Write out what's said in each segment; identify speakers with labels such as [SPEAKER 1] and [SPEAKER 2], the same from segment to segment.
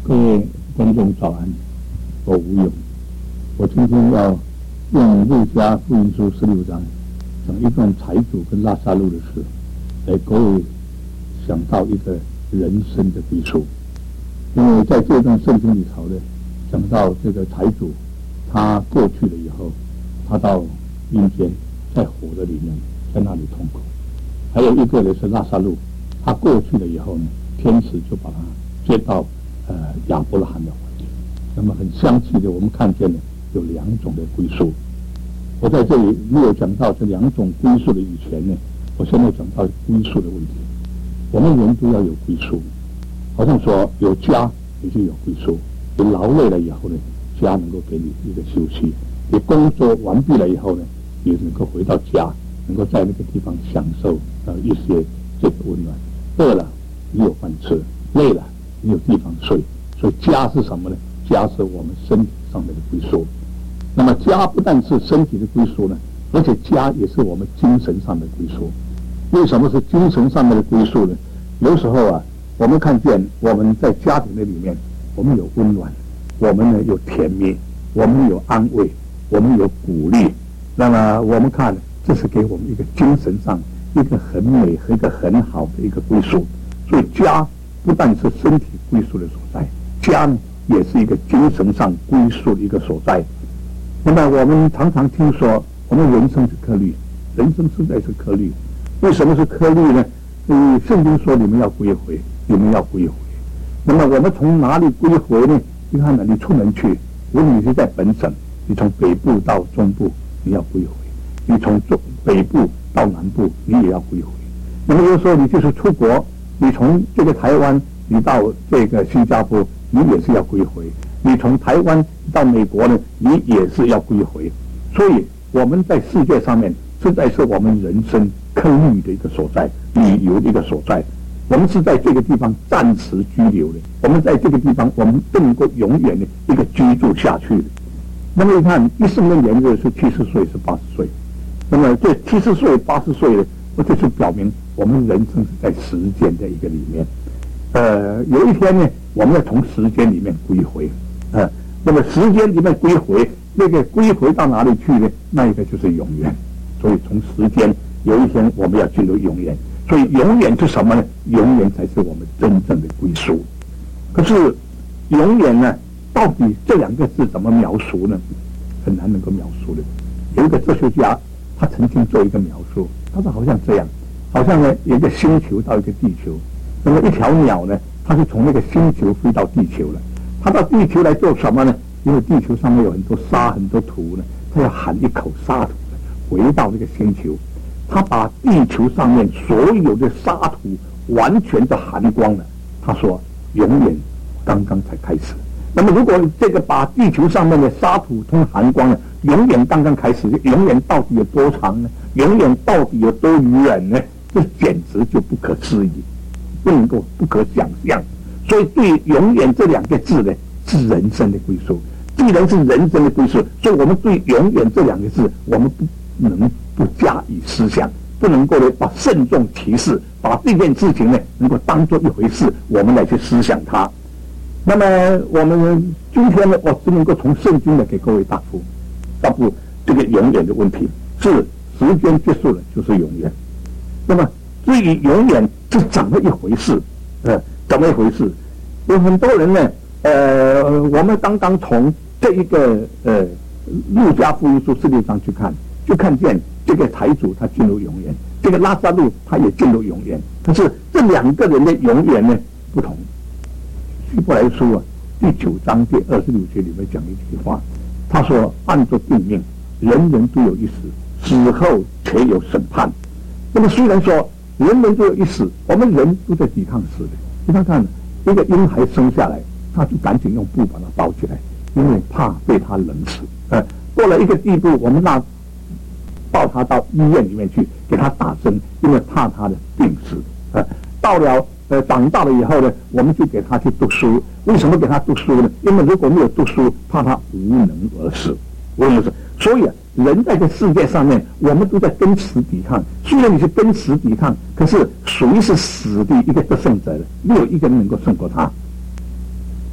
[SPEAKER 1] 各位观众早安，我吴勇。我今天要用路加福音书16章讲一段财主跟拉撒路的事，来各位想到一个人生的归宿。因为在这段圣经里头呢，讲到这个财主，他过去了以后，他到阴间，在火的里面，在那里痛苦。还有一个呢是拉撒路，他过去了以后呢，天使就把他接到亚伯拉罕的怀里。那么很相似的，我们看见呢有两种的归宿。我在这里没有讲到这两种归宿的以前呢，我现在讲到归宿的问题。我们人都要有归宿，好像说有家你就有归宿。你劳累了以后呢，家能够给你一个休息。你工作完毕了以后呢，你能够回到家，能够在那个地方享受一些这个温暖。饿了你有饭吃，累了你有地方睡。所以家是什么呢？家是我们身体上面的归宿。那么家不但是身体的归宿呢，而且家也是我们精神上的归宿。为什么是精神上面的归宿呢？有时候我们看见我们在家庭的里面，我们有温暖，我们呢有甜蜜，我们有安慰，我们有鼓励。那么我们看，这是给我们一个精神上一个很美和一个很好的一个归宿。所以家不但是身体归宿的所在，家呢也是一个精神上归宿的一个所在。那么我们常常听说，我们人生是颗粒，人生实在是颗粒。为什么是颗粒呢？圣经说你们要归回，你们要归回。那么我们从哪里归回呢？你看你出门去，无论你是在本省，你从北部到中部，你要归回；你从北部到南部，你也要归回。那么有时候你就是出国，你从这个台湾，你到这个新加坡，你也是要归回；你从台湾到美国呢，你也是要归回。所以我们在世界上面，实在是我们人生颗粒的一个所在，旅游的一个所在。我们是在这个地方暂时居留的，我们在这个地方，我们不能够永远的一个居住下去的。那么你看，一生的年日是70岁，是80岁。那么这70岁、80岁呢，这就表明我们人生是在时间的一个里面。有一天呢，我们要从时间里面归回。那么时间里面归回，那个归回到哪里去呢？那一个就是永远。所以从时间有一天我们要进入永远。所以永远是什么呢？永远才是我们真正的归宿。可是永远呢，到底这两个字怎么描述呢？很难能够描述的。有一个哲学家，他曾经做一个描述，他说好像这样，好像呢有一个星球到一个地球，那么一条鸟呢，它是从那个星球飞到地球了。它到地球来做什么呢？因为地球上面有很多沙很多土呢，它要含一口沙土回到这个星球。他把地球上面所有的沙土完全的含光了。他说永远刚刚才开始。那么如果这个把地球上面的沙土通含光了，永远刚刚开始，永远到底有多长呢？永远到底有多远呢？这简直就不可思议，不可想象。所以对永远这两个字呢，是人生的归宿。既然是人生的归宿，所以我们对永远这两个字，我们不能不加以思想，不能够呢把慎重其事，把这件事情呢能够当作一回事，我们来去思想它。那么我们今天呢，我只能够从圣经呢给各位答复这个永远的问题。是时间结束了就是永远。那么至于永远是怎么一回事？怎么一回事？有很多人呢，我们刚刚从这一个路加福音书16章去看。就看见这个财主他进入永远，这个拉撒路他也进入永远。可是这两个人的永远呢不同。希伯来书第9章第26节里面讲一句话，他说按着定命，人人都有一死，死后且有审判。那么虽然说人人都有一死，我们人都在抵抗死的。你看看一个婴孩生下来，他就赶紧用布把他包起来，因为怕被他冷死。过了一个地步，我们抱他到医院里面去给他打针，因为怕他的病死。到了长大了以后呢，我们就给他去读书。为什么给他读书呢？因为如果没有读书，怕他无能而死。所以人在这世界上面，我们都在跟死抵抗。虽然你是跟死抵抗，可是谁是死的一个得胜者呢？没有一个人能够胜过他。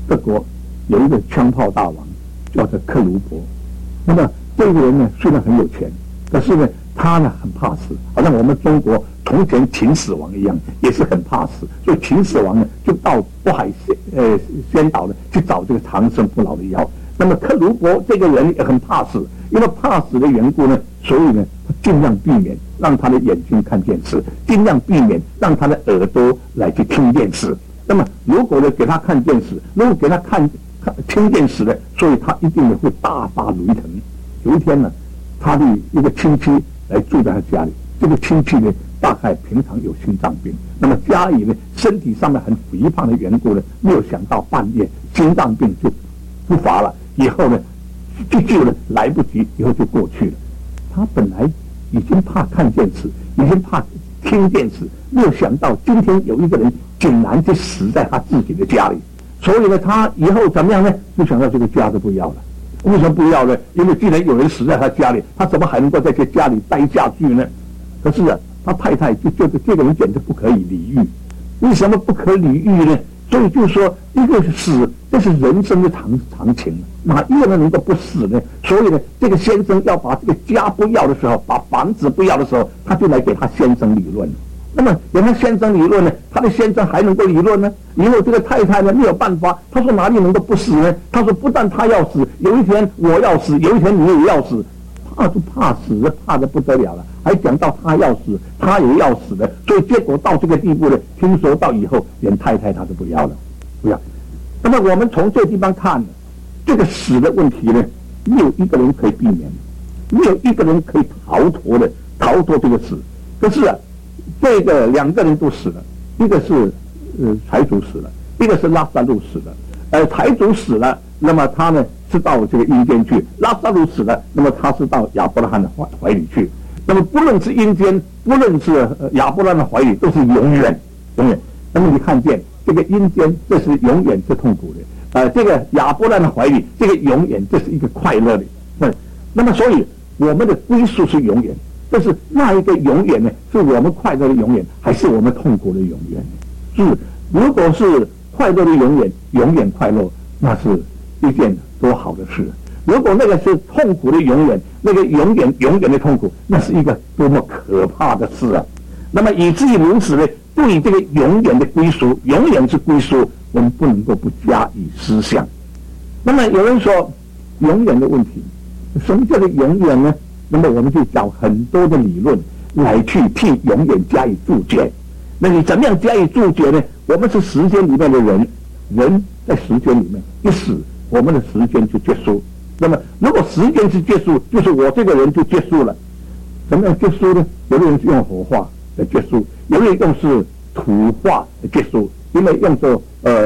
[SPEAKER 1] 德国有一个枪炮大王，叫做克卢伯。那么这个人呢，虽然很有钱，可是呢，他呢很怕死，好像我们中国从前秦始皇一样，也是很怕死。所以秦始皇呢，就到渤海仙岛呢去找这个长生不老的药。那么克卢伯这个人也很怕死，因为怕死的缘故呢，所以呢，他尽量避免让他的眼睛看电视，尽量避免让他的耳朵来去听电视。那么如果呢给他看电视，如果给他听电视呢，所以他一定会大发雷霆。有一天呢，他的一个亲戚来住在他家里，这个亲戚呢大概平常有心脏病，那么家里呢身体上面很肥胖的缘故呢，没有想到半夜心脏病就不发了，以后呢去救呢来不及，以后就过去了。他本来已经怕看电视，已经怕听电视，没有想到今天有一个人竟然就死在他自己的家里，所以呢，他以后怎么样呢？就想到这个家都不要了。为什么不要呢？因为既然有人死在他家里，他怎么还能够在这家里待下去呢？可是啊，他太太就觉得这个人简直不可以理喻。为什么不可理喻呢？所以就说一个死，这是人生的常情，哪一个人能够不死呢？所以呢，这个先生要把这个家不要的时候，把房子不要的时候，他就来给他先生理论。那么给他先生理论呢，他的先生还能够理论呢？以后这个太太呢没有办法，他说哪里能够不死呢？他说不但他要死，有一天我要死，有一天你也要死，怕就怕死，怕得不得了了，还讲到他要死，他也要死的，所以结果到这个地步呢，听说到以后连太太他都不要了，不要。那么我们从这个地方看，这个死的问题呢，没有一个人可以避免，没有一个人可以逃脱这个死。可是啊，这个两个人都死了，一个是财主死了，一个是拉萨路死了。财主死了，那么他呢是到这个阴间去；拉萨路死了，那么他是到亚伯拉罕的怀里去。那么不论是阴间，不论是亚伯拉罕的怀里，都是永远。那么你看见这个阴间，这是永远是痛苦的；这个亚伯拉罕的怀里，这个永远这是一个快乐的。那么所以我们的归宿是永远。但是那一个永远呢，是我们快乐的永远，还是我们痛苦的永远？是，如果是快乐的永远，永远快乐，那是一件多好的事。如果那个是痛苦的永远，那个永远的痛苦，那是一个多么可怕的事啊！那么以至于如此呢，对这个永远的归属，永远是归属，我们不能够不加以思想。那么有人说永远的问题，什么叫做永远呢？那么我们就找很多的理论来去替永远加以注解。那你怎么样加以注解呢？我们是时间里面的人，人在时间里面一死，我们的时间就结束。那么如果时间是结束，就是我这个人就结束了。怎么样结束呢？有的人是用火化来结束，有的人用是土化来结束，因为用作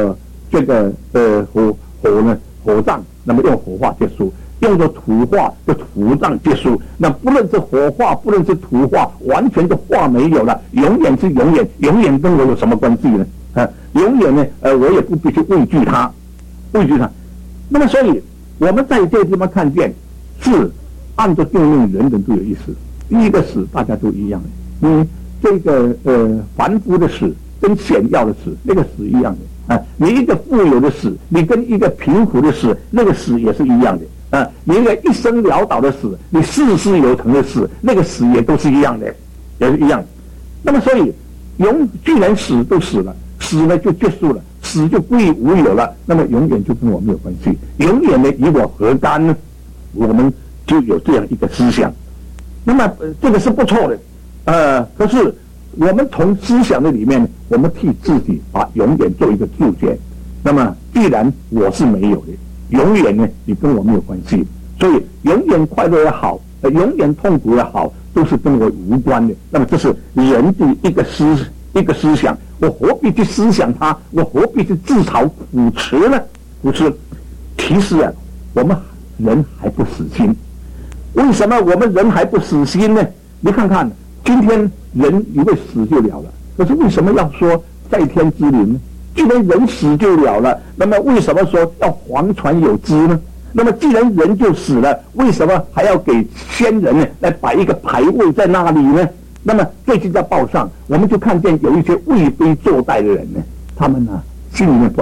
[SPEAKER 1] 火葬，那么用火化结束。用作土化的土葬结束，那不论是火化，不论是土化，完全的化没有了，永远是永远，永远跟我有什么关系呢？永远呢，我也不必去畏惧它。那么，所以我们在这个地方看见，是按照定命，人人都有一死。第一个死，大家都一样的。你这个凡夫的死跟显要的死，那个死一样的。你一个富有的死，你跟一个贫苦的死，那个死也是一样的。你一个一生潦倒的死，你事事有成的死，那个死也都是一样的，也是一样的。那么所以既然死都死了，死了就结束了，死就归于无有了，那么永远就跟我没有关系，永远的与我何干呢？我们就有这样一个思想。那么这个是不错的，可是我们从思想的里面，我们替自己把永远做一个注解。那么既然我是没有的，永远呢，你跟我没有关系，所以永远快乐也好，永远痛苦也好，都是跟我无关的。那么这是人的一个思想，我何必去思想它？我何必去自讨苦吃呢？不是，其实啊，我们人还不死心。为什么我们人还不死心呢？你看看，今天人以为死就了了，可是为什么要说在天之灵呢？既然人死就了了，那么为什么说要黄传有之呢？那么既然人就死了，为什么还要给先人呢来摆一个牌位在那里呢？那么最近在报上，我们就看见有一些为非作歹的人呢，他们呢心里面不安，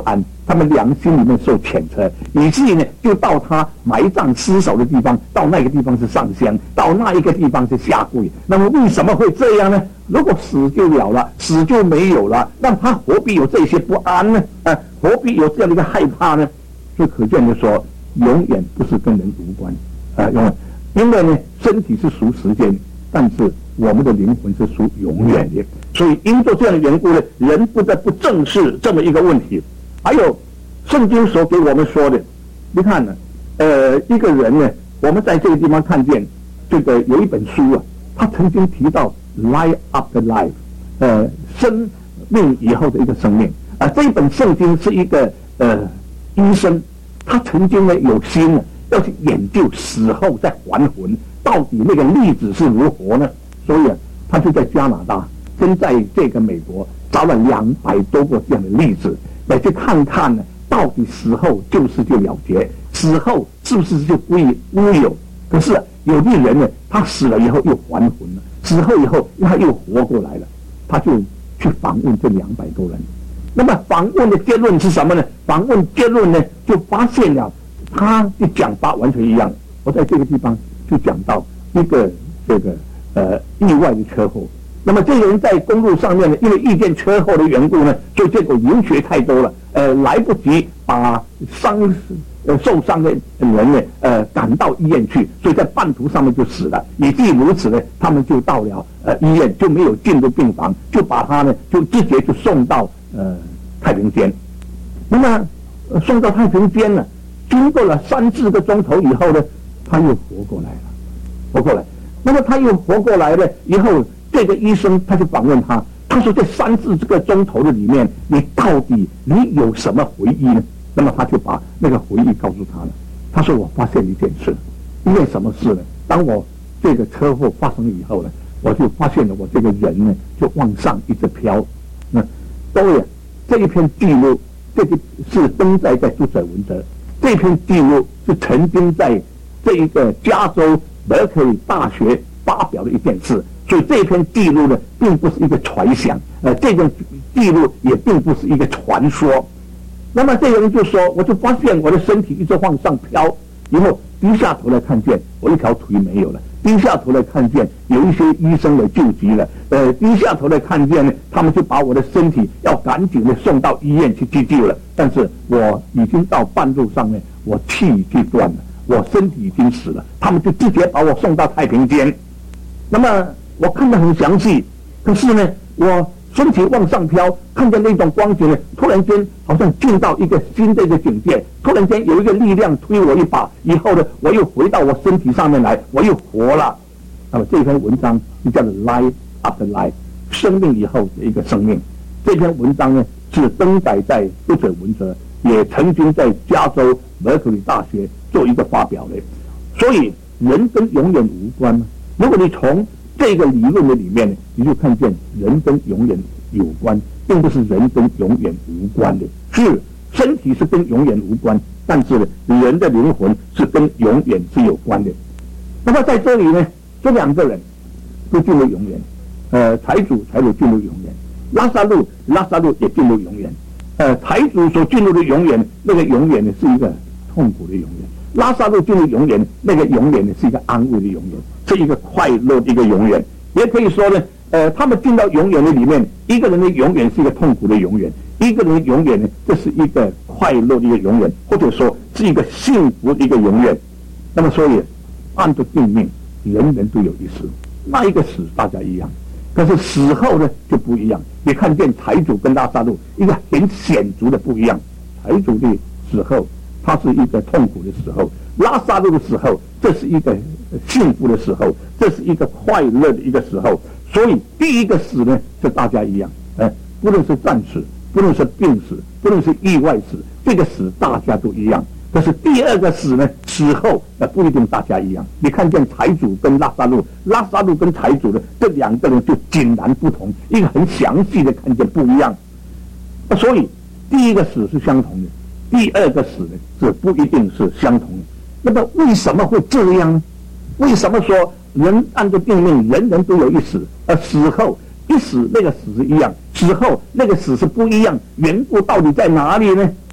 [SPEAKER 1] 他们良心里面受谴责，以至于呢，就到他埋葬尸首的地方，到那个地方是上香，到那一个地方是下跪。那么为什么会这样呢？如果死就了了，死就没有了，那他何必有这些不安呢？何必有这样的一个害怕呢？就可见的说，永远不是跟人无关因为呢，身体是属时间，但是我们的灵魂是属永远的，所以因着这样的缘故呢，人不得不正视这么一个问题。还有圣经所给我们说的，你看呢，一个人呢，我们在这个地方看见这个有一本书啊，他曾经提到 life after life， 生命以后的一个生命这一本圣经是一个医生，他曾经呢有心呢要去研究死后再还魂，到底那个例子是如何呢？所以他就在加拿大跟在这个美国找了200多个这样的例子，来去看看呢，到底死后就了结，死后是不是就归于乌有？可是有的人呢，他死了以后又还魂了，死后以后他又活过来了，他就去访问这200多人。那么访问的结论是什么呢？访问结论呢，就发现了他的讲法完全一样。我在这个地方就讲到一个意外的车祸。那么这个人在公路上面呢，因为遇见车祸的缘故呢，所以结果流血太多了，来不及把受伤的人呢，赶到医院去，所以在半途上面就死了。以至于如此呢，他们就到了医院，就没有进入病房，就把他呢就直接就送到太平间。那么送到太平间呢，经过了3-4个钟头以后呢，他又活过来。那么他又活过来了以后，这个医生他就访问他，他说这3-4个钟头的里面，你到底你有什么回忆呢？那么他就把那个回忆告诉他了。他说我发现一件事，因为什么事呢？当我这个车祸发生以后呢，我就发现了我这个人呢就往上一直飘。各位，这一篇记录，这个是登载在读者文摘，这篇记录是曾经在这一个加州伯克利大学发表的一件事，所以这篇记录呢，并不是一个传想，这个记录也并不是一个传说。那么这个人就说，我就发现我的身体一直往上飘，以后低下头来看见我一条腿没有了，低下头来看见有一些医生来救急了，低下头来看见呢，他们就把我的身体要赶紧的送到医院去急救了，但是我已经到半路上面，我气已经断了，我身体已经死了，他们就直接把我送到太平间。那么我看得很详细，可是呢，我身体往上飘，看见那种光景呢，突然间好像进到一个新的一个境界，突然间有一个力量推我一把，以后呢，我又回到我身体上面来，我又活了。那么这篇文章就叫做 Life After Life， 生命以后的一个生命。这篇文章呢是登载在读者文摘，也曾经在加州伯克利大学做一个发表的。所以人跟永远无关吗？如果你从这个理论的里面呢，你就看见人跟永远有关，并不是人跟永远无关的。是身体是跟永远无关，但是呢，人的灵魂是跟永远是有关的。那么在这里呢，这2个人都进入永远，财主才会进入永远，拉萨路也进入永远。财主所进入的永远，那个永远呢是一个痛苦的永远；拉萨路进入永远，那个永远呢是一个安慰的永远，是一个快乐的一个永远。也可以说呢，他们进到永远的里面，一个人的永远是一个痛苦的永远，一个人的永远呢，这是一个快乐的一个永远，或者说是一个幸福的一个永远。那么所以按照定命，人人都有一死，那一个死大家一样，可是死后呢就不一样。你看见财主跟拉萨路一个很显著的不一样，财主的死后他是一个痛苦的时候，拉萨路的时候这是一个幸福的时候，这是一个快乐的一个时候。所以第一个死呢是大家一样，不论是战死，不论是病死，不论是意外死，这个死大家都一样。可是第二个死呢，死后不一定大家一样。你看见财主跟拉萨路，拉萨路跟财主的这2个人就截然不同，一个很详细的看见不一样。所以第一个死是相同的，第二个死呢是不一定是相同的。那么为什么会这样呢？为什么说人按照定命，人人都有一死，而死后一死那个死是一样，死后那个死是不一样？缘故到底在哪里呢？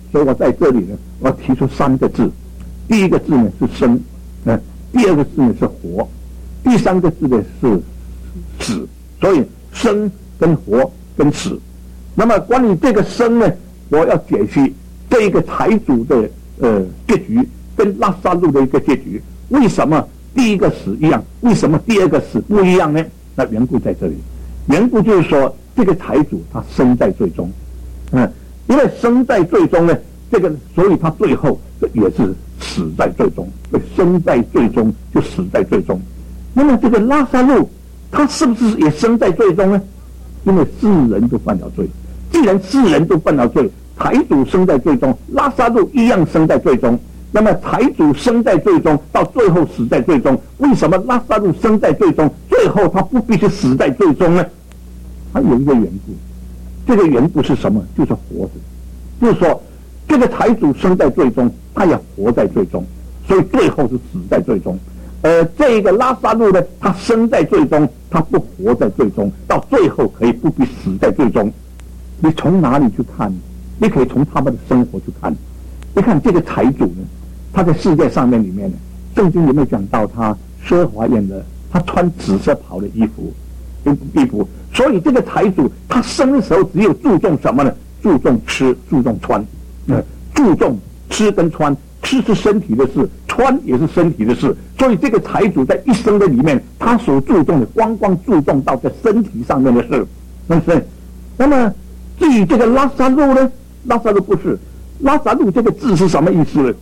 [SPEAKER 1] 所以我在这里呢，我提出3个字，第一个字呢是生，第二个字呢是活，第3个字呢是死。所以生跟活跟死。那么关于这个生呢，我要解析这一个财主的结局跟拉萨路的一个结局。为什么第一个死一样，为什么第二个死不一样呢？那缘故在这里，缘故就是说这个财主他生在最终，因为生在最终呢，这个所以他最后也是死在最终，生在最终就死在最终。那么这个拉萨路他是不是也生在最终呢？因为世人都犯了罪，既然世人都犯了罪，财主生在最终，拉萨路一样生在最终。那么财主生在最终，到最后死在最终，为什么拉萨路生在最终，最后他不必须死在最终呢？他有一个缘故，这个缘故是什么？就是活着，就是说这个财主生在最终，他也活在最终，所以最后是死在最终。这个拉萨路呢，他生在最终，他不活在最终，到最后可以不必死在最终。你从哪里去看？你可以从他们的生活去看。你看这个财主呢，他在世界上面里面呢，圣经有没有讲到他奢华宴的，他穿紫色袍的衣服，所以这个财主他生的时候只有注重什么呢？注重吃，注重穿，注重吃跟穿。吃是身体的事，穿也是身体的事，所以这个财主在一生的里面，他所注重的光注重到在身体上面的事，是不是？那么至于这个拉萨路呢？拉萨路不是，拉萨路这个字是什么意思呢？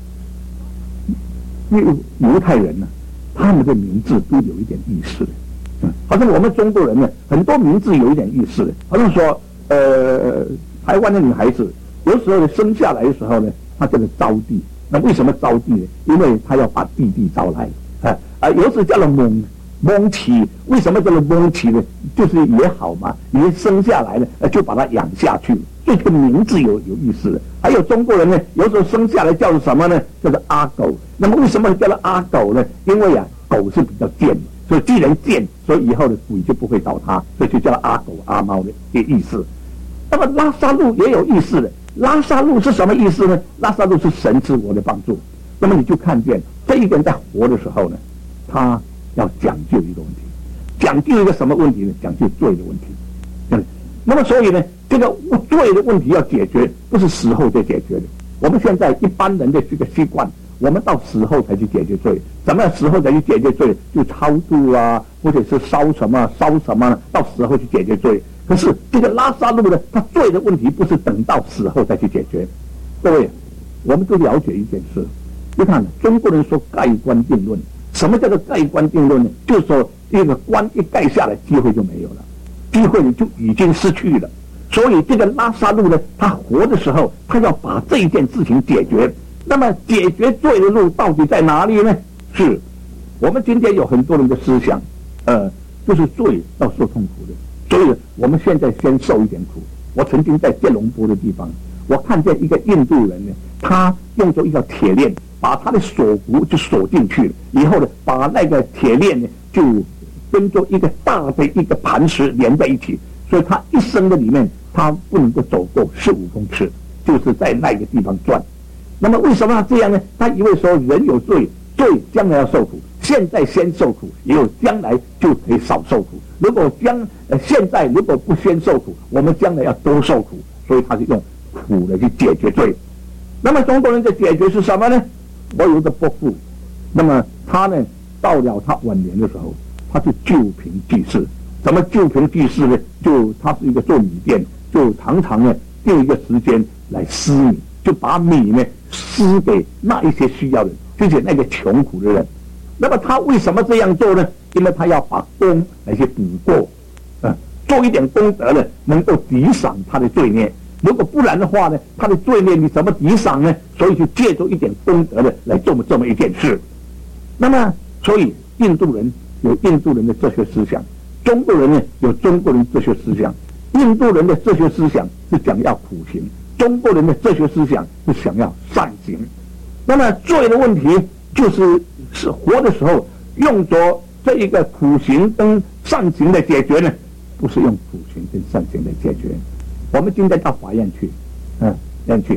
[SPEAKER 1] 犹太人呢，他们的名字都有一点意思的，好像我们中国人呢，很多名字有一点意思的，好像说台湾的女孩子有时候生下来的时候呢，他叫做招娣，那为什么招娣呢？因为他要把弟弟招来，有时叫做蒙奇，为什么叫做蒙奇呢？就是也好嘛，也生下来呢，就把他养下去，所以这个名字有意思的。还有中国人呢，有时候生下来叫做什么呢？叫做阿狗。那么为什么叫做阿狗呢？因为狗是比较贱，所以既然贱，所以以后的鬼就不会找他，所以就叫阿狗阿猫的这意思。那么拉萨路也有意思的。拉萨路是什么意思呢？拉萨路是神赐我的帮助。那么你就看见这一个人在活的时候呢，他要讲究一个问题，讲究一个什么问题呢？讲究罪的问题。那么所以呢，这个罪的问题要解决，不是死后再解决的。我们现在一般人的这个习惯，我们到死后才去解决罪。怎么样死后才去解决罪？就超度啊，或者是烧什么，到死后去解决罪。可是这个拉萨路呢，他罪的问题不是等到死后再去解决。各位，我们都了解一件事，你看中国人说盖棺定论，什么叫做盖棺定论呢？就是说这个棺一盖下来，机会就没有了，机会就已经失去了。所以这个拉萨路呢，他活的时候，他要把这一件事情解决。那么解决罪的路到底在哪里呢？是我们今天有很多人的思想，就是罪要受痛苦的。所以我们现在先受一点苦。我曾经在吉隆坡的地方，我看见一个印度人呢，他用着一条铁链把他的锁骨就锁进去了，以后呢，把那个铁链呢就跟着一个大的一个磐石连在一起，所以他一生的里面他不能够走过15公尺，就是在那个地方转。那么为什么他这样呢？他以为说人有罪，罪将来要受苦，现在先受苦，以后将来就可以少受苦。如果现在如果不先受苦，我们将来要多受苦，所以他是用苦来去解决罪。那么中国人的解决是什么呢？我有一个伯父，那么他呢到了他晚年的时候，他就救贫济世。怎么救贫济世呢？就他是一个做米店，就常常呢定一个时间来施米，就把米呢施给那一些需要的人，就是那个穷苦的人。那么他为什么这样做呢？因为他要把功来去补过，做一点功德呢，能够抵赏他的罪孽。如果不然的话呢，他的罪孽你怎么抵赏呢？所以就借助一点功德呢，来做这么一件事。那么，所以印度人有印度人的哲学思想，中国人呢有中国人哲学思想。印度人的哲学思想是讲要苦行，中国人的哲学思想是想要善行。那么罪的问题就是活的时候用着这一个苦行跟善行来解决呢，不是用苦行跟善行来解决。我们今天到法院去，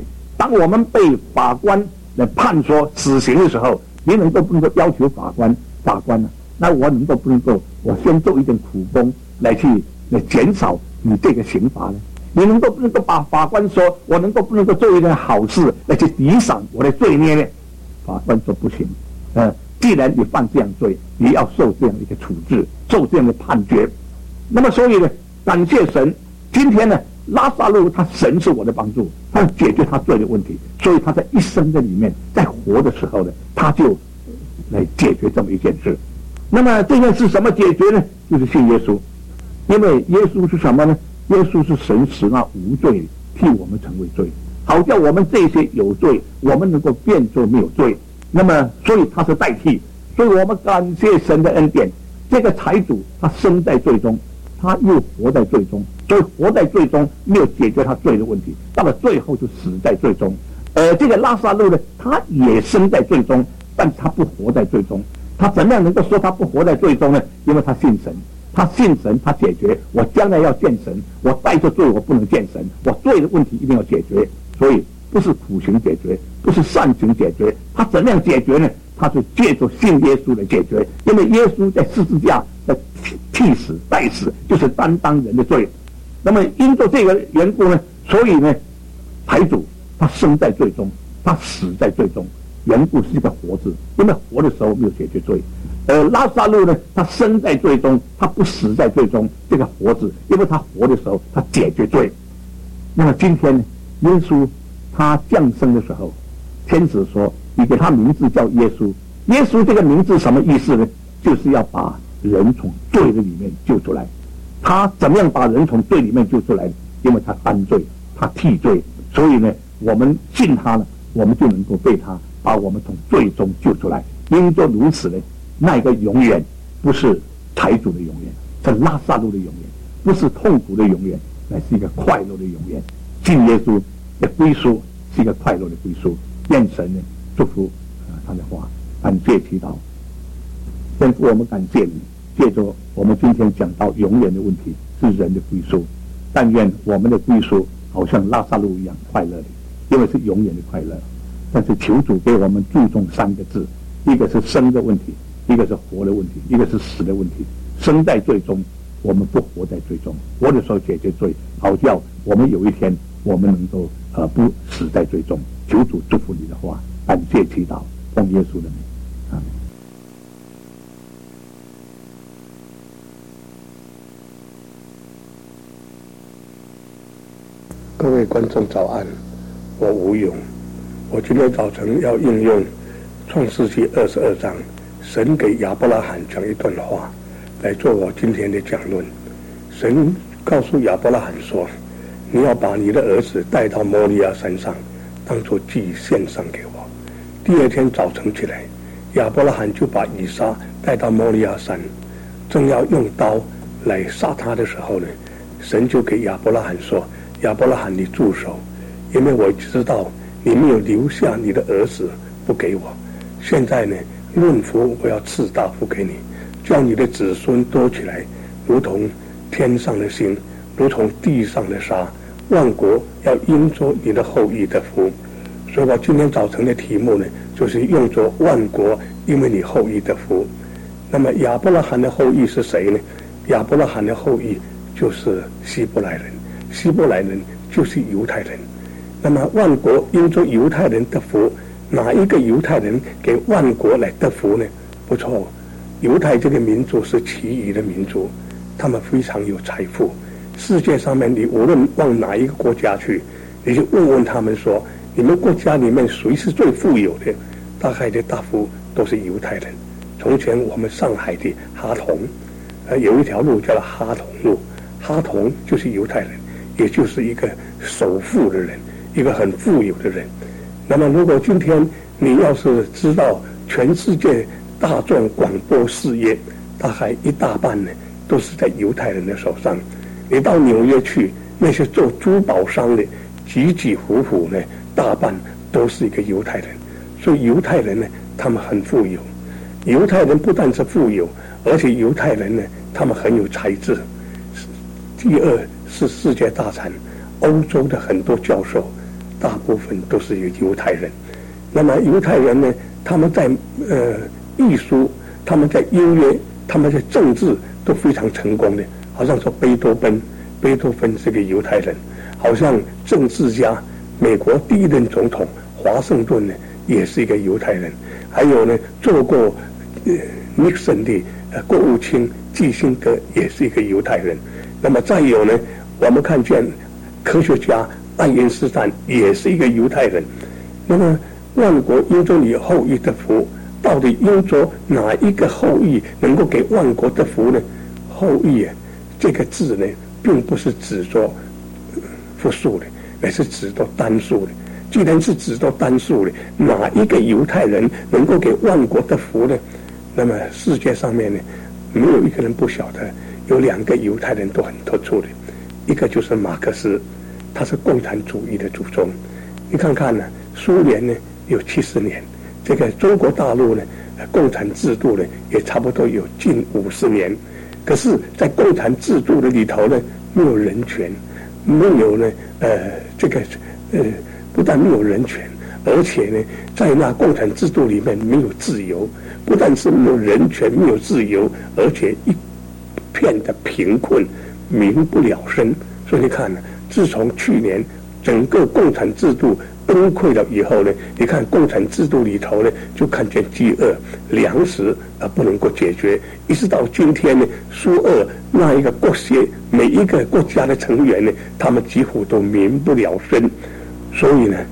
[SPEAKER 2] 当我们被法官来判说死刑的时候，你能够不能够要求法官呢？那我能够不能够我先做一点苦工来减少你这个刑罚呢？你能够不能够把法官说我能够不能够做一件好事来去抵赏我的罪孽呢？法官说不行。既然你犯这样罪，你要受这样一个处置，受这样的判决。那么所以呢，感谢神，今天呢，拉撒路他神是我的帮助，他要解决他罪的问题，所以他在一生的里面，在活的时候呢，他就来解决这么一件事。那么这件事怎么解决呢？就是信耶稣，因为耶稣是什么呢？耶稣是神使那无罪替我们成为罪，好叫我们这些有罪，我们能够变作没有罪。那么所以他是代替，所以我们感谢神的恩典。这个财主他生在罪中，他又活在罪中，所以活在罪中没有解决他罪的问题，到了最后就死在罪中。这个拉撒路呢，他也生在罪中，但是他不活在罪中。他怎么样能够说他不活在罪中呢？因为他信神，他信神，他解决我将来要见神，我带着罪我不能见神，我罪的问题一定要解决。所以不是苦行解决，不是善行解决，他怎么样解决呢？他是借着信耶稣来解决，因为耶稣在十字架的替死代死，就是担当人的罪。那么因着这个缘故呢，所以呢，财主他生在罪中，他死在罪中，缘故是一个活字，因为活的时候没有解决罪。拉撒路呢，他生在罪中，他不死在罪中，这个活字，因为他活的时候他解决罪。那么今天呢，耶稣他降生的时候，天使说你给他名字叫耶稣。耶稣这个名字什么意思呢？就是要把人从罪的里面救出来。他怎么样把人从罪里面救出来？因为他担罪，他替罪，所以呢，我们信他呢，我们就能够被他把我们从罪中救出来。因着如此呢，那一个永远不是财主的永远，是拉撒路的永远，不是痛苦的永远，乃是一个快乐的永远。信耶稣的归属是一个快乐的归属。愿神呢祝福他的话，感谢祈祷。天父，我们感谢你，借着我们今天讲到永远的问题是人的归属，但愿我们的归属好像拉撒路一样快乐的，因为是永远的快乐。但是求主给我们注重三个字，一个是生的问题，一个是活的问题，一个是死的问题。生在罪中，我们不活在罪中，活的时候解决罪，好叫我们有一天我们能够不死在罪中。求主祝福你的话，感谢祈祷，奉耶稣的名，阿们。
[SPEAKER 3] 各位观众早安，我吴勇。我今天早晨要应用创世纪22章神给亚伯拉罕讲一段话来做我今天的讲论。神告诉亚伯拉罕说，你要把你的儿子带到摩利亚山上当作祭献上给我。第二天早晨起来，亚伯拉罕就把以撒带到摩利亚山，正要用刀来杀他的时候呢，神就给亚伯拉罕说，亚伯拉罕，你住手，因为我知道你没有留下你的儿子不给我。现在呢，论福我要赐大福给你，叫你的子孙多起来，如同天上的星，如同地上的沙，万国要因着你的后裔的福。所以我今天早晨的题目呢，就是用着万国因为你后裔的福。那么亚伯拉罕的后裔是谁呢？亚伯拉罕的后裔就是希伯来人，希伯来人就是犹太人。那么万国因着犹太人的福，哪一个犹太人给万国来得福呢？不错，犹太这个民族是其余的民族，他们非常有财富。世界上面你无论往哪一个国家去，你就问问他们说，你们国家里面谁是最富有的？大概的大富都是犹太人。从前我们上海的哈同，有一条路叫哈同路，哈同就是犹太人，也就是一个首富的人，一个很富有的人。那么如果今天你要是知道全世界大众广播事业大概一大半呢都是在犹太人的手上，你到纽约去，那些做珠宝商的几几乎乎呢大半都是一个犹太人。所以犹太人呢他们很富有，犹太人不但是富有，而且犹太人呢他们很有才智。第二是世界大产，欧洲的很多教授大部分都是犹太人。那么犹太人呢，他们在艺术、他们在音乐、他们在政治都非常成功的。好像说贝多芬是个犹太人，好像政治家美国第一任总统华盛顿呢也是一个犹太人，还有呢做过尼克森的国务卿基辛格也是一个犹太人。那么再有呢，我们看见科学家爱因斯坦也是一个犹太人。那么万国因着你后裔的福，到底因着哪一个后裔能够给万国的福呢？后裔这个字呢，并不是指着复数的，而是指着单数的。既然是指着单数的，哪一个犹太人能够给万国的福呢？那么世界上面呢，没有一个人不晓得有2个犹太人都很突出的，一个就是马克思，他是共产主义的祖宗。你看看呢，苏联呢有70年，这个中国大陆呢，共产制度呢也差不多有近50年。可是，在共产制度的里头呢，没有人权，没有呢，不但没有人权，而且呢，在那共产制度里面没有自由，不但是没有人权、没有自由，而且一片的贫困，民不聊生。所以你看呢，自从去年整个共产制度崩溃了以后呢，你看共产制度里头呢，就看见饥饿、粮食不能够解决，一直到今天呢，苏俄那一个国协每一个国家的成员呢，他们几乎都民不聊生。所以呢，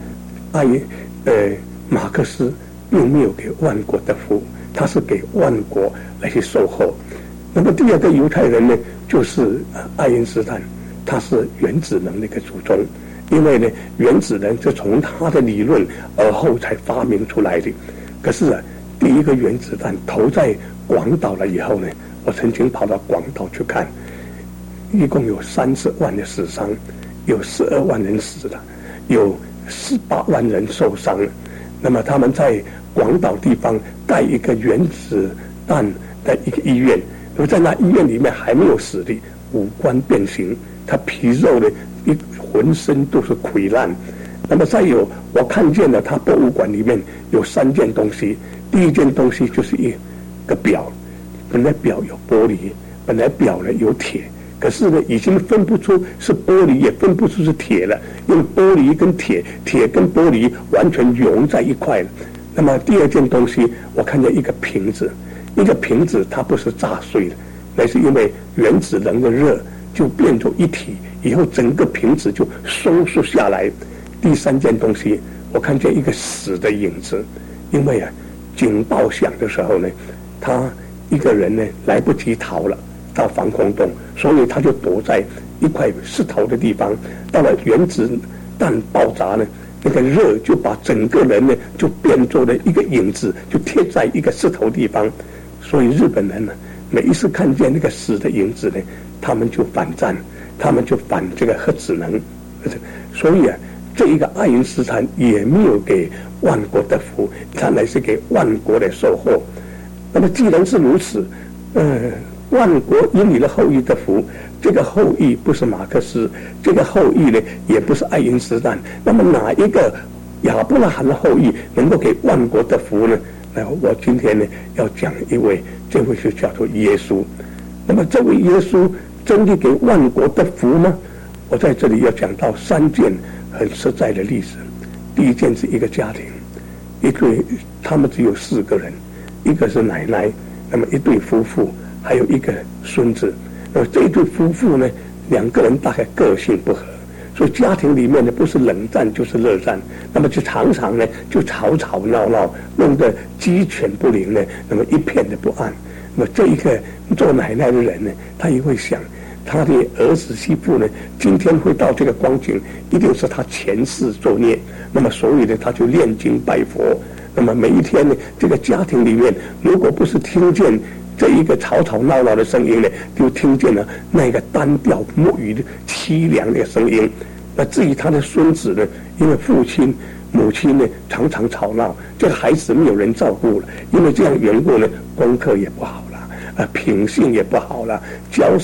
[SPEAKER 3] 马克思并没有给万国的福，他是给万国来去售后。那么第2个犹太人呢，就是爱因斯坦，他是原子能的一个祖宗。因为呢，原子能是从他的理论而后才发明出来的。可是第1个原子弹投在广岛了以后呢，我曾经跑到广岛去看，一共有30万的死伤，有12万人死了，有18万人受伤了。那么他们在广岛地方盖一个原子弹的一个医院，那么在那医院里面还没有死的五官变形，他皮肉呢浑身都是溃烂。那么再有，我看见了他博物馆里面有3件东西。第一件东西就是一个表，本来表有玻璃，本来表呢有铁，可是呢已经分不出是玻璃，也分不出是铁了，因为玻璃跟铁跟玻璃完全融在一块了。那么第2件东西，我看见一个瓶子，一个瓶子它不是炸碎的，那是因为原子能的热就变成一体，以后整个瓶子就收缩下来。第3件东西，我看见一个死的影子，因为警报响的时候呢，他一个人呢来不及逃了到防空洞，所以他就躲在一块石头的地方。到了原子弹爆炸呢，那个热就把整个人呢就变作了一个影子，就贴在一个石头地方。所以日本人呢，每一次看见那个死的影子呢，他们就反战，他们就反这个核子能。所以这一个爱因斯坦也没有给万国的福，他乃是给万国的收获。那么既然是如此，万国因你的后裔的福，这个后裔不是马克思，这个后裔呢也不是爱因斯坦，那么哪一个亚伯拉罕的后裔能够给万国的福呢？那我今天呢要讲一位，这位就叫做耶稣。那么这位耶稣真的给万国的福吗？我在这里要讲到3件很实在的例子。第一件是一个家庭，一对他们只有4个人，一个是奶奶，那么一对夫妇，还有一个孙子。那么这一对夫妇呢，2个人大概个性不合，所以家庭里面呢不是冷战就是热战，那么就常常呢就吵吵闹闹，弄得鸡犬不宁呢，那么一片的不安。那么这一个做奶奶的人呢，他也会想，他的儿子媳妇呢，今天会到这个光景，一定是他前世作孽。那么所以呢，他就念经拜佛。那么每一天呢，这个家庭里面，如果不是听见这一个吵吵闹闹的声音呢，就听见了那个单调木鱼的凄凉的声音。那至于他的孙子呢，因为父亲母亲呢常常吵闹，这个孩子没有人照顾了，因为这样缘故呢，功课也不好了，品性也不好了，交上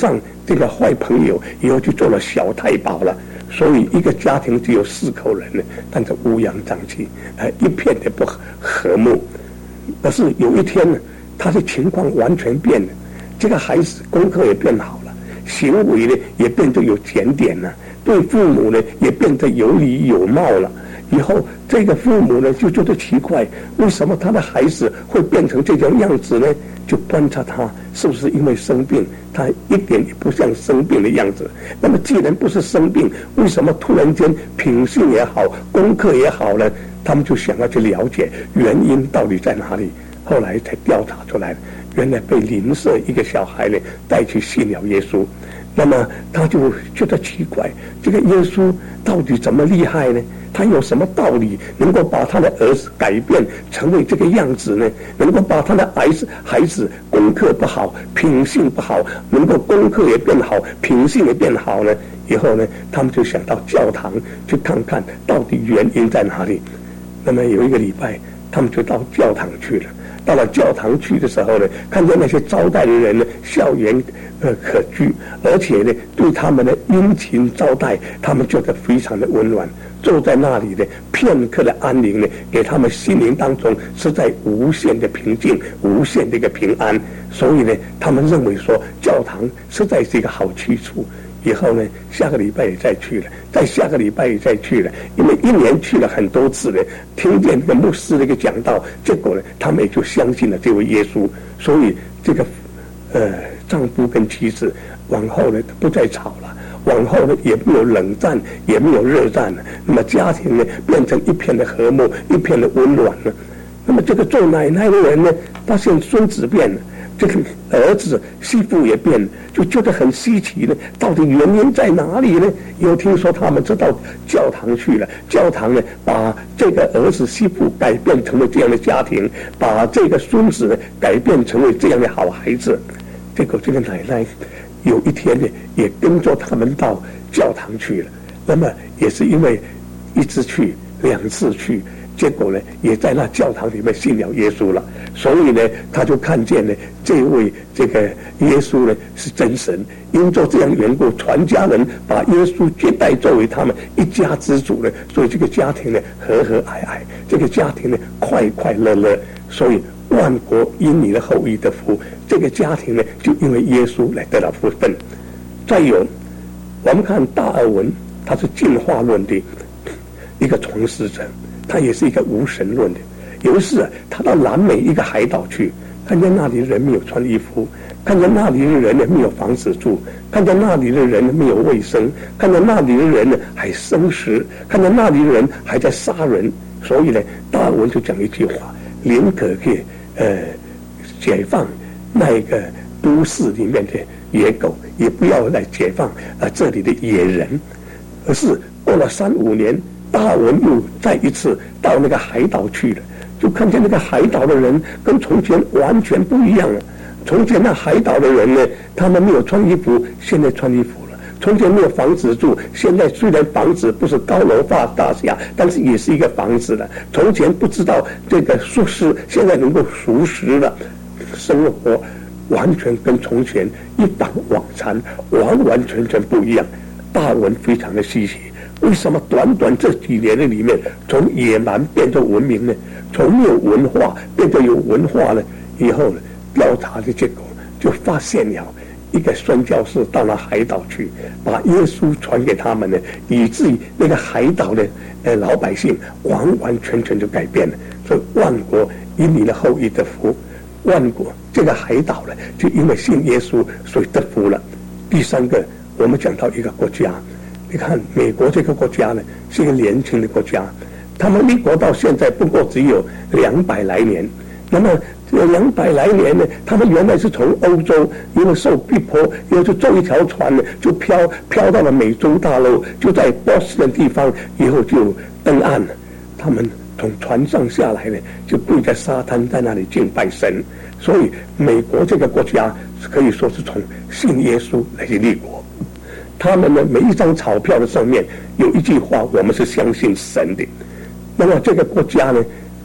[SPEAKER 3] 这个坏朋友以后就做了小太保了，所以一个家庭只有4口人呢，但是乌泱瘴气，一片的不和睦。可是有一天呢，他的情况完全变了，这个孩子功课也变好了，行为呢也变得有检点了，对父母呢也变得有礼有貌了。以后这个父母呢就觉得奇怪，为什么他的孩子会变成这种样子呢？就观察他是不是因为生病，他一点也不像生病的样子。那么既然不是生病，为什么突然间品性也好，功课也好呢？他们就想要去了解原因到底在哪里。后来才调查出来，原来被邻舍一个小孩呢带去信了耶稣。那么他就觉得奇怪，这个耶稣到底怎么厉害呢？他有什么道理能够把他的儿子改变成为这个样子呢？能够把他的孩子功课不好，品性不好，能够功课也变好，品性也变好呢？以后呢，他们就想到教堂去看看到底原因在哪里。那么有一个礼拜，他们就到教堂去了。到了教堂去的时候呢，看见那些招待的人呢，笑颜可掬，而且呢，对他们的殷勤招待，他们觉得非常的温暖。坐在那里呢，片刻的安宁呢，给他们心灵当中是在无限的平静，无限的一个平安。所以呢，他们认为说，教堂实在是一个好去处。以后呢，下个礼拜也再去了，再下个礼拜也再去了，因为一年去了很多次呢，听见这个牧师的一个讲道，结果呢，他们也就相信了这位耶稣。所以这个丈夫跟妻子往后呢不再吵了，往后呢也没有冷战，也没有热战了。那么家庭呢变成一片的和睦，一片的温暖了。那么这个做奶奶的人呢，发现孙子变了。这个儿子媳妇也变了，就觉得很稀奇呢，到底原因在哪里呢？又听说他们就到教堂去了，教堂呢把这个儿子媳妇改变成为这样的家庭，把这个孙子呢改变成为这样的好孩子。结果这个奶奶有一天呢也跟着他们到教堂去了，那么也是因为一次去2次去，结果呢也在那教堂里面信了耶稣了。所以呢，他就看见呢，这位这个耶稣呢是真神，因着这样缘故，全家人把耶稣接待作为他们一家之主呢，所以这个家庭呢和和蔼蔼，这个家庭呢快快乐乐，所以万国因你的后裔得福，这个家庭呢就因为耶稣来得到福分。再有，我们看达尔文，他是进化论的一个创始者，他也是一个无神论的。有一次他到南美一个海岛去，看见那里的人没有穿衣服，看见那里的人呢没有房子住，看见那里的人呢没有卫生，看见那里的人呢还生食，看见那里的人还在杀人。所以呢，达尔文就讲一句话：宁可去解放那个都市里面的野狗，也不要来解放这里的野人。可是过了3、5年，达尔文又再一次到那个海岛去了，就看见那个海岛的人跟从前完全不一样了。从前那海岛的人呢，他们没有穿衣服，现在穿衣服了；从前没有房子住，现在虽然房子不是高楼大厦，但是也是一个房子了。从前不知道这个熟食，现在能够熟食了。生活完全跟从前一反往常，完完全全不一样。达尔文非常的稀奇，为什么短短这几年的里面，从野蛮变成文明呢？从没有文化变得有文化呢？以后呢，调查的结果就发现了一个宣教士到了海岛去，把耶稣传给他们呢，以至于那个海岛的老百姓完完全全就改变了。所以万国因你的后裔得福，万国这个海岛呢，就因为信耶稣所以得福了。第3个，我们讲到一个国家，你看美国这个国家呢，是一个年轻的国家，他们立国到现在不过只有200来年。那么这200来年呢，他们原来是从欧洲因为受逼迫，因为就坐一条船呢，就飘到了美洲大陆，就在波士顿地方，以后就登岸了。他们从船上下来呢，就跪在沙滩，在那里敬拜神。所以美国这个国家可以说是从信耶稣来去立国。他们的每一张钞票的上面有一句话：我们是相信神的。那么这个国家呢，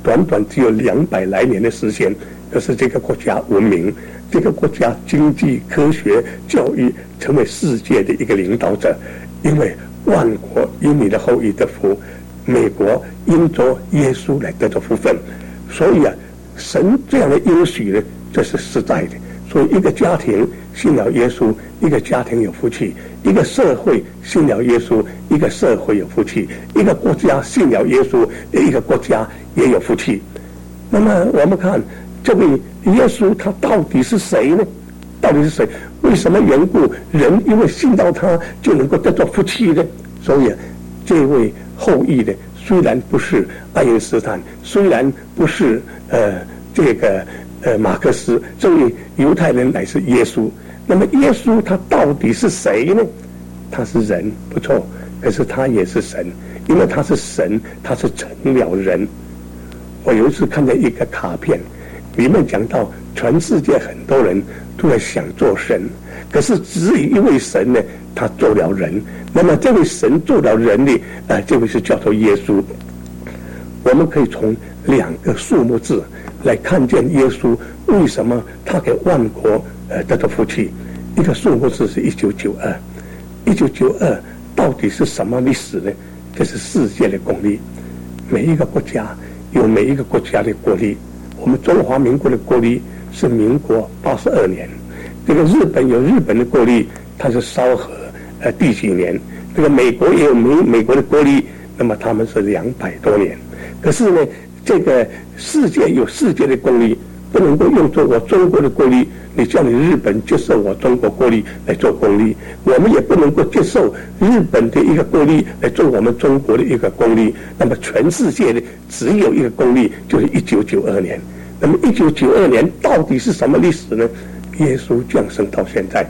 [SPEAKER 3] 短短只有200来年的时间，可是这个国家文明，这个国家经济、科学、教育成为世界的一个领导者。因为万国因你的后裔得福，美国因着耶稣来得着福分。所以啊，神这样的应许呢，这是实在的。所以一个家庭信了耶稣，一个家庭有福气；一个社会信了耶稣，一个社会有福气；一个国家信了耶稣，一个国家也有福气。那么我们看这位耶稣他到底是谁呢？到底是谁？为什么缘故人因为信到他就能够得到福气呢？所以这位后裔呢，虽然不是爱因斯坦，虽然不是马克思，这位犹太人乃是耶稣。那么耶稣他到底是谁呢？他是人，不错，可是他也是神，因为他是神，他是成了人。我有一次看见一个卡片，里面讲到全世界很多人都在想做神，可是只有一位神呢，他做了人。那么这位神做了人的这位是叫做耶稣。我们可以从2个数目字来看见耶稣为什么他给万国得到福气。一个数目字是1992到底是什么历史呢？这是世界的公历，每一个国家有每一个国家的国历。我们中华民国的国历是民国82年，这个日本有日本的国历，它是昭和第几年，这个美国也有美国的国历，那么他们是200多年。可是呢，这个世界有世界的公历，不能够用作我中国的国历，你叫你日本接受我中国国历来做公历，我们也不能够接受日本的一个国历来做我们中国的一个公历。那么全世界的只有一个公历，就是1992年。那么1992年到底是什么历史呢？耶稣降生到现在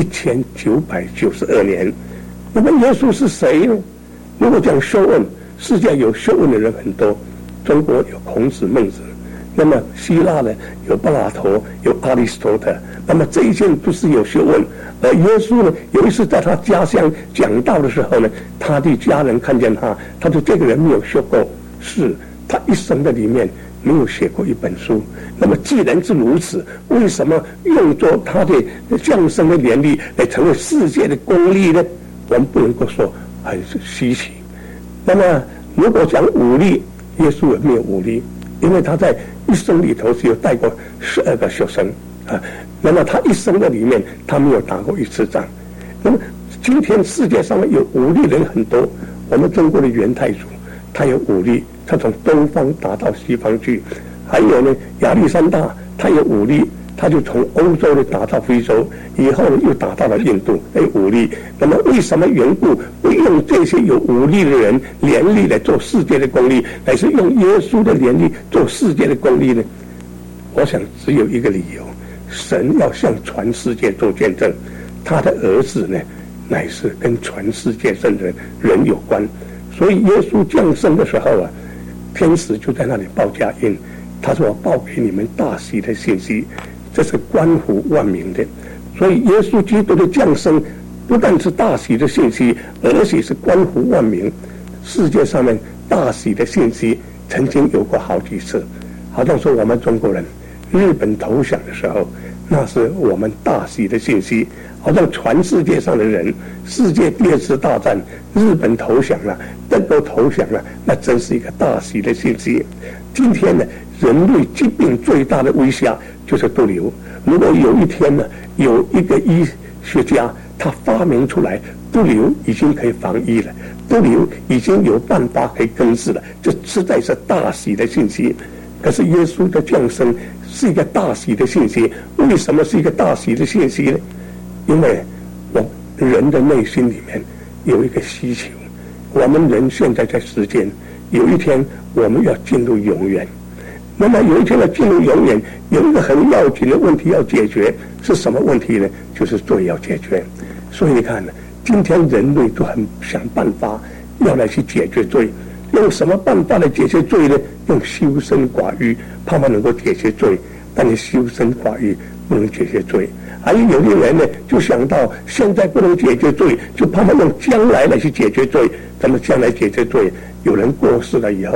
[SPEAKER 3] 1992年。那么耶稣是谁呢？如果讲学问，世界有学问的人很多，中国有孔子、孟子，那么希腊呢有柏拉图、有阿里斯托特，那么这一些都是有学问。而耶稣呢，有一次在他家乡讲道的时候呢，他的家人看见他，他说这个人没有学过，是他一生的里面没有写过一本书。那么既然是如此，为什么用作他的降生的年历来成为世界的公历呢？我们不能够说很稀奇。那么如果讲武力，耶稣也没有武力，因为他在一生里头只有带过12个学生那么他一生的里面他没有打过一次仗。那么今天世界上面有武力人很多，我们中国的元太祖他有武力，他从东方打到西方去。还有呢，亚历山大他有武力，他就从欧洲的打到非洲，以后呢又打到了印度，有武力。那么为什么缘故不用这些有武力的人年历来做世界的公历，乃是用耶稣的年历做世界的公历呢？我想只有一个理由，神要向全世界做见证，他的儿子呢乃是跟全世界的人有关。所以耶稣降生的时候天使就在那里报佳音，他说我报给你们大喜的信息，这是关乎万民的。所以耶稣基督的降生不但是大喜的信息，而且是关乎万民。世界上面大喜的信息曾经有过好几次，好像说我们中国人日本投降的时候，那是我们大喜的信息。好像全世界上的人，世界第2次大战日本投降了，德国投降了，那真是一个大喜的信息。今天呢，人类疾病最大的威胁就是毒瘤。如果有一天呢，有一个医学家他发明出来毒瘤已经可以防疫了，毒瘤已经有办法可以根治了，这实在是大喜的信息。可是耶稣的降生是一个大喜的信息。为什么是一个大喜的信息呢？因为人的内心里面有一个需求，我们人现在在世间，有一天我们要进入永远。那么有一天要进入永远，有一个很要紧的问题要解决，是什么问题呢？就是罪要解决。所以你看呢，今天人类都很想办法要来去解决罪。用什么办法来解决罪呢？用修身寡欲，盼望能够解决罪。但你修身寡欲不能解决罪。还有的人呢，就想到现在不能解决罪，就盼望用将来来去解决罪。怎么将来解决罪？有人过世了以后，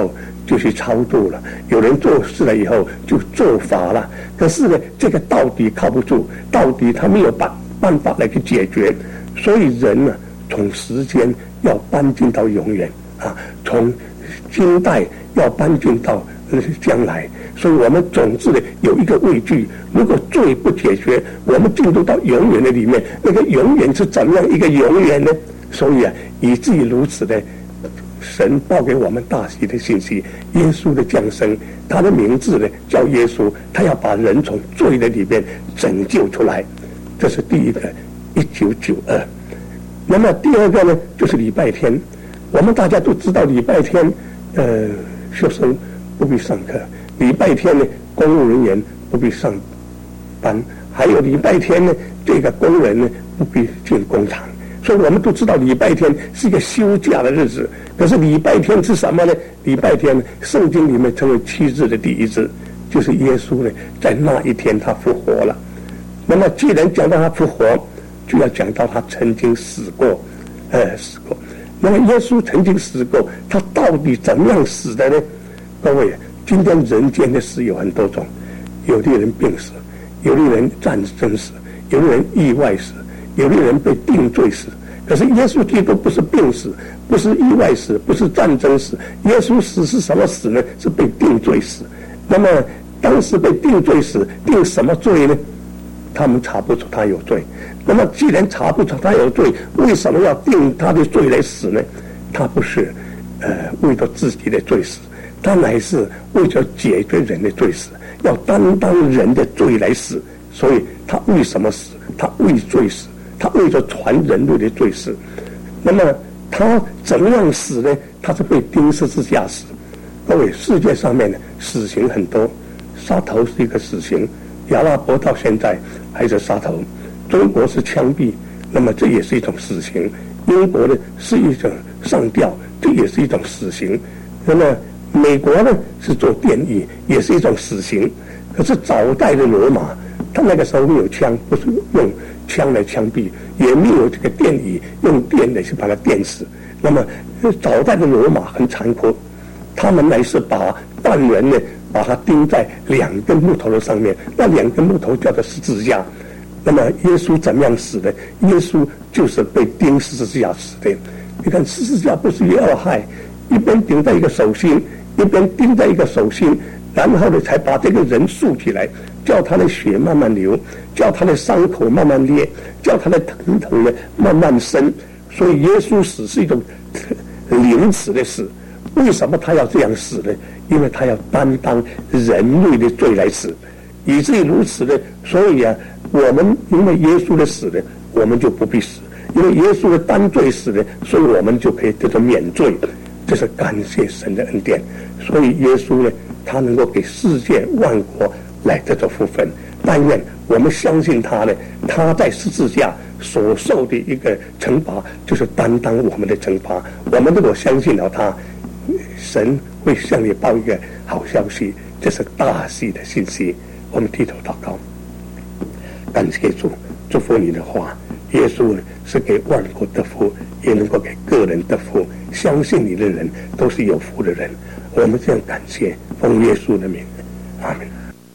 [SPEAKER 3] 就去操作了，有人做事了以后就做法了。可是呢，这个到底靠不住，到底他没有办法来去解决。所以人呢，从时间要搬进到永远啊，从今代要搬进到将来。所以我们总是呢有一个畏惧，如果罪不解决，我们进入到永远的里面，那个永远是怎样一个永远呢？所以啊，以至于如此的，神报给我们大喜的信息，耶稣的降生，他的名字呢叫耶稣，他要把人从罪的里面拯救出来。这是第一个，1992。那么第二个呢，就是礼拜天。我们大家都知道，礼拜天，学生不必上课。礼拜天呢，公务人员不必上班，还有礼拜天呢，这个工人呢不必进工厂。所以我们都知道礼拜天是一个休假的日子。可是礼拜天是什么呢？礼拜天，圣经里面称为7日的第一日，就是耶稣呢在那一天他复活了。那么既然讲到他复活，就要讲到他曾经死过。那么耶稣曾经死过，他到底怎么样死的呢？各位，今天人间的死有很多种，有的人病死，有的人战争死，有的人意外死，有的人被定罪死。可是耶稣基督不是病死，不是意外死，不是战争死。耶稣死是什么死呢？是被定罪死。那么当时被定罪死，定什么罪呢？他们查不出他有罪。那么既然查不出他有罪，为什么要定他的罪来死呢？他不是为了自己的罪死，他乃是为了解决人的罪死，要担当人的罪来死。所以他为什么死？他为罪死，他为了传人类的罪死。那么他怎么样死呢？他是被钉十字架死。各位，世界上面呢死刑很多，杀头是一个死刑，阿拉伯到现在还是杀头，中国是枪毙，那么这也是一种死刑。英国呢是一种上吊，这也是一种死刑。那么美国呢是做电椅，也是一种死刑。可是早代的罗马，他那个时候没有枪，不是用枪来枪毙，也没有这个电椅用电来去把它电死。那么早代的罗马很残酷，他们乃是把犯人呢把他钉在2根木头的上面，那2根木头叫做十字架。那么耶稣怎么样死的？耶稣就是被钉十字架死的。你看十字架不是1、2害，一边钉在一个手心，一边钉在一个手心，然后呢才把这个人竖起来，叫他的血慢慢流，叫他的伤口慢慢裂，叫他的疼痛呢慢慢生。所以耶稣死是一种凌迟的死。为什么他要这样死呢？因为他要担当人类的罪来死，以至于如此呢。所以啊，我们因为耶稣的死呢，我们就不必死；因为耶稣的担罪死呢，所以我们就可以得到免罪。这是感谢神的恩典。所以耶稣呢，他能够给世界万国来得到福分。但愿我们相信他呢，他在十字架所受的一个惩罚，就是担当我们的惩罚。我们如果相信了他，神会向你报一个好消息，这是大喜的信息。我们低头祷告，感谢主，祝福你的话。耶稣呢是给万国得福，也能够给个人得福。相信你的人都是有福的人。我们这样感谢，奉耶稣的名，阿门。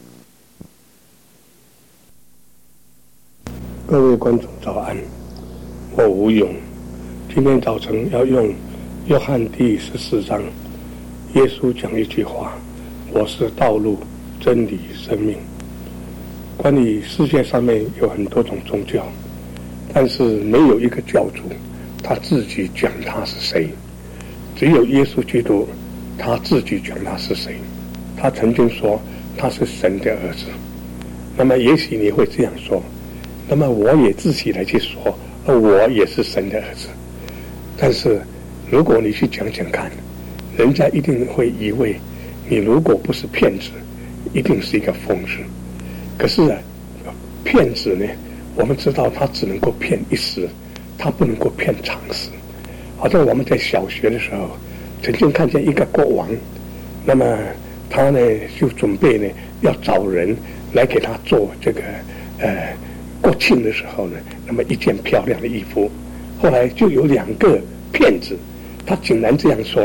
[SPEAKER 3] 各位观众早安，我吴勇。今天早晨要用约翰第14章，耶稣讲一句话：我是道路、真理、生命。关于世界上面有很多种宗教，但是没有一个教主他自己讲他是谁，只有耶稣基督他自己讲他是谁。他曾经说他是神的儿子。那么也许你会这样说，那么我也自己来去说我也是神的儿子。但是如果你去讲讲看，人家一定会以为你如果不是骗子，一定是一个疯子。可是啊，骗子呢，我们知道他只能够骗一时，他不能够骗长时。好像我们在小学的时候曾经看见一个国王，那么他呢就准备呢要找人来给他做这个国庆的时候呢，那么一件漂亮的衣服。后来就有2个骗子，他竟然这样说，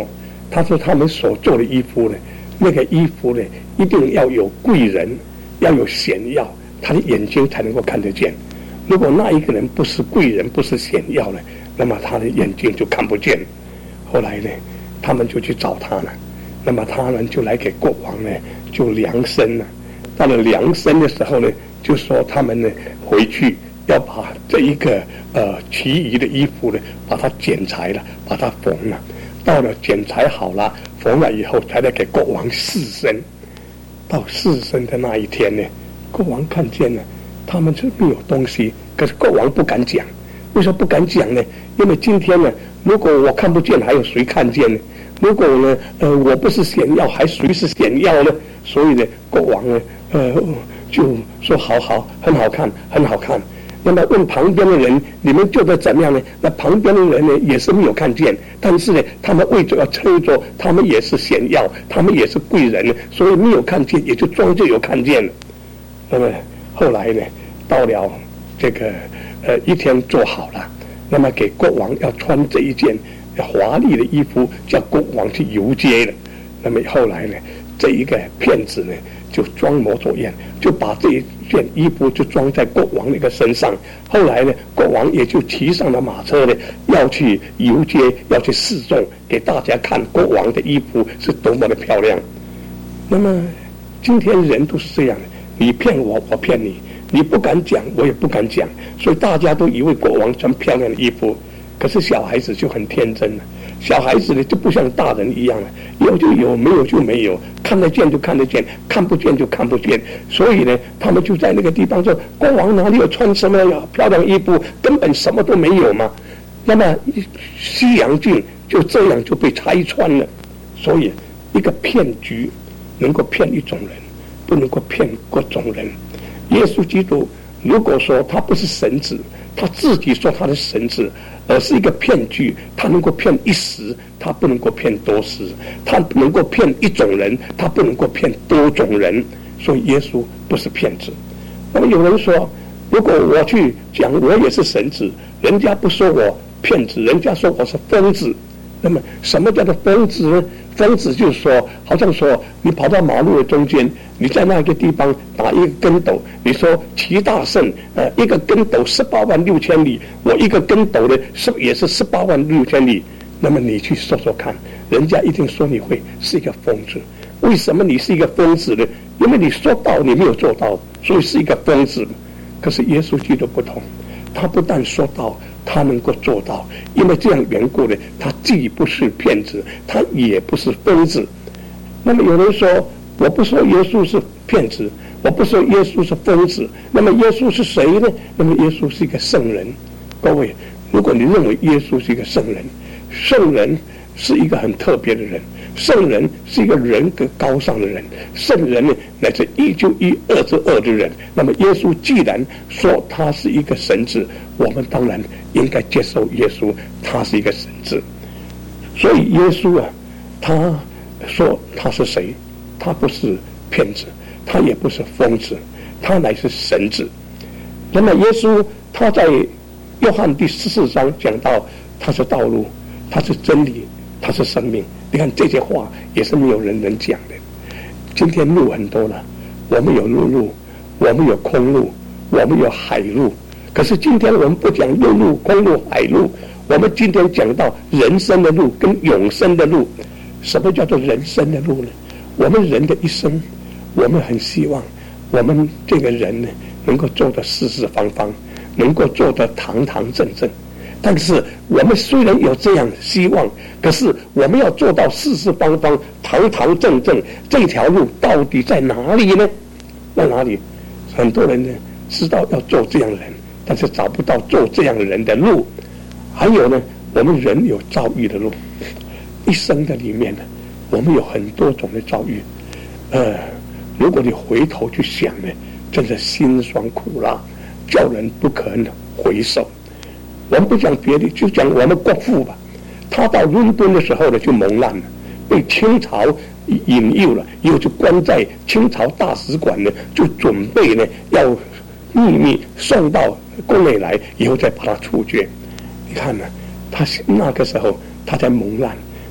[SPEAKER 3] 他说他们所做的衣服呢，那个衣服呢，一定要有贵人，要有显耀，他的眼睛才能够看得见。如果那一个人不是贵人，不是显耀呢，那么他的眼睛就看不见。后来呢，他们就去找他了，那么他们就来给国王呢就量身了。到了量身的时候呢，就说他们呢回去要把这一个其余的衣服呢，把它剪裁了，把它缝了。到了剪裁好了，缝了以后，才来给国王试身。到试身的那一天呢，国王看见了他们这没有东西，可是国王不敢讲。为什么不敢讲呢？因为今天呢，如果我看不见，还有谁看见呢？如果呢，我不是显耀，还谁是显耀呢？所以呢，国王呢，就说好好，很好看，很好看。那么问旁边的人，你们觉得怎么样呢？那旁边的人呢，也是没有看见，但是呢，他们为着要称作他们也是显耀，他们也是贵人，所以没有看见，也就装作有看见了。那么后来呢，到了这个一天做好了，那么给国王要穿这一件华丽的衣服，叫国王去游街了。那么后来呢，这一个骗子呢，就装模作样，就把这一件衣服就装在国王那个身上。后来呢，国王也就骑上了马车呢，要去游街，要去示众，给大家看国王的衣服是多么的漂亮。那么今天人都是这样的，你骗我，我骗你，你不敢讲，我也不敢讲，所以大家都以为国王穿漂亮的衣服。可是小孩子就很天真了，小孩子呢就不像大人一样了，有就有，没有就没有，看得见就看得见，看不见就看不见。所以呢，他们就在那个地方说，国王哪里有穿什么漂亮衣服，根本什么都没有嘛。那么西洋镜就这样就被拆穿了。所以一个骗局能够骗一种人，不能够骗各种人。耶稣基督如果说他不是神子，他自己说他是神子，而是一个骗局，他能够骗一时，他不能够骗多时，他能够骗一种人，他不能够骗多种人。所以耶稣不是骗子。那么有人说，如果我去讲我也是神子，人家不说我骗子，人家说我是疯子。那么什么叫做疯子呢？疯子就是说，好像说你跑到马路的中间，你在那个地方打一个跟斗，你说齐大圣一个跟斗186000里，我一个跟斗呢也是186000里。那么你去说说看，人家一定说你会是一个疯子。为什么你是一个疯子呢？因为你说到你没有做到，所以是一个疯子。可是耶稣基督不同，他不但说到，他能够做到。因为这样缘故呢，他既不是骗子，他也不是疯子。那么有人说，我不说耶稣是骗子，我不说耶稣是疯子，那么耶稣是谁呢？那么耶稣是一个圣人。各位，如果你认为耶稣是一个圣人，圣人是一个很特别的人，圣人是一个人格高尚的人，圣人呢乃是1就1，2就2的人。那么耶稣既然说他是一个神子，我们当然应该接受耶稣，他是一个神子。所以耶稣啊，他说他是谁？他不是骗子，他也不是疯子，他乃是神子。那么耶稣他在约翰第14章讲到，他是道路，他是真理，他是生命。你看这些话也是没有人能讲的。今天路很多了，我们有陆路，我们有空路，我们有海路。可是今天我们不讲陆路、空路、海路，我们今天讲到人生的路跟永生的路。什么叫做人生的路呢？我们人的一生，我们很希望我们这个人呢，能够做得四四方方，能够做得堂堂正正。但是我们虽然有这样希望，可是我们要做到四四方方、堂堂正正，这条路到底在哪里呢？在哪里？很多人呢知道要做这样的人，但是找不到做这样的人的路。还有呢，我们人有遭遇的路，一生的里面呢，我们有很多种的遭遇。如果你回头去想呢，真的辛酸苦辣，叫人不可能回首。我们不讲别的，就讲我们国父吧。他到伦敦的时候呢，就蒙难了，被清朝引诱了，以后就关在清朝大使馆呢，就准备呢要秘密送到宫内来，以后再把他处决。你看呢，他那个时候他在蒙难，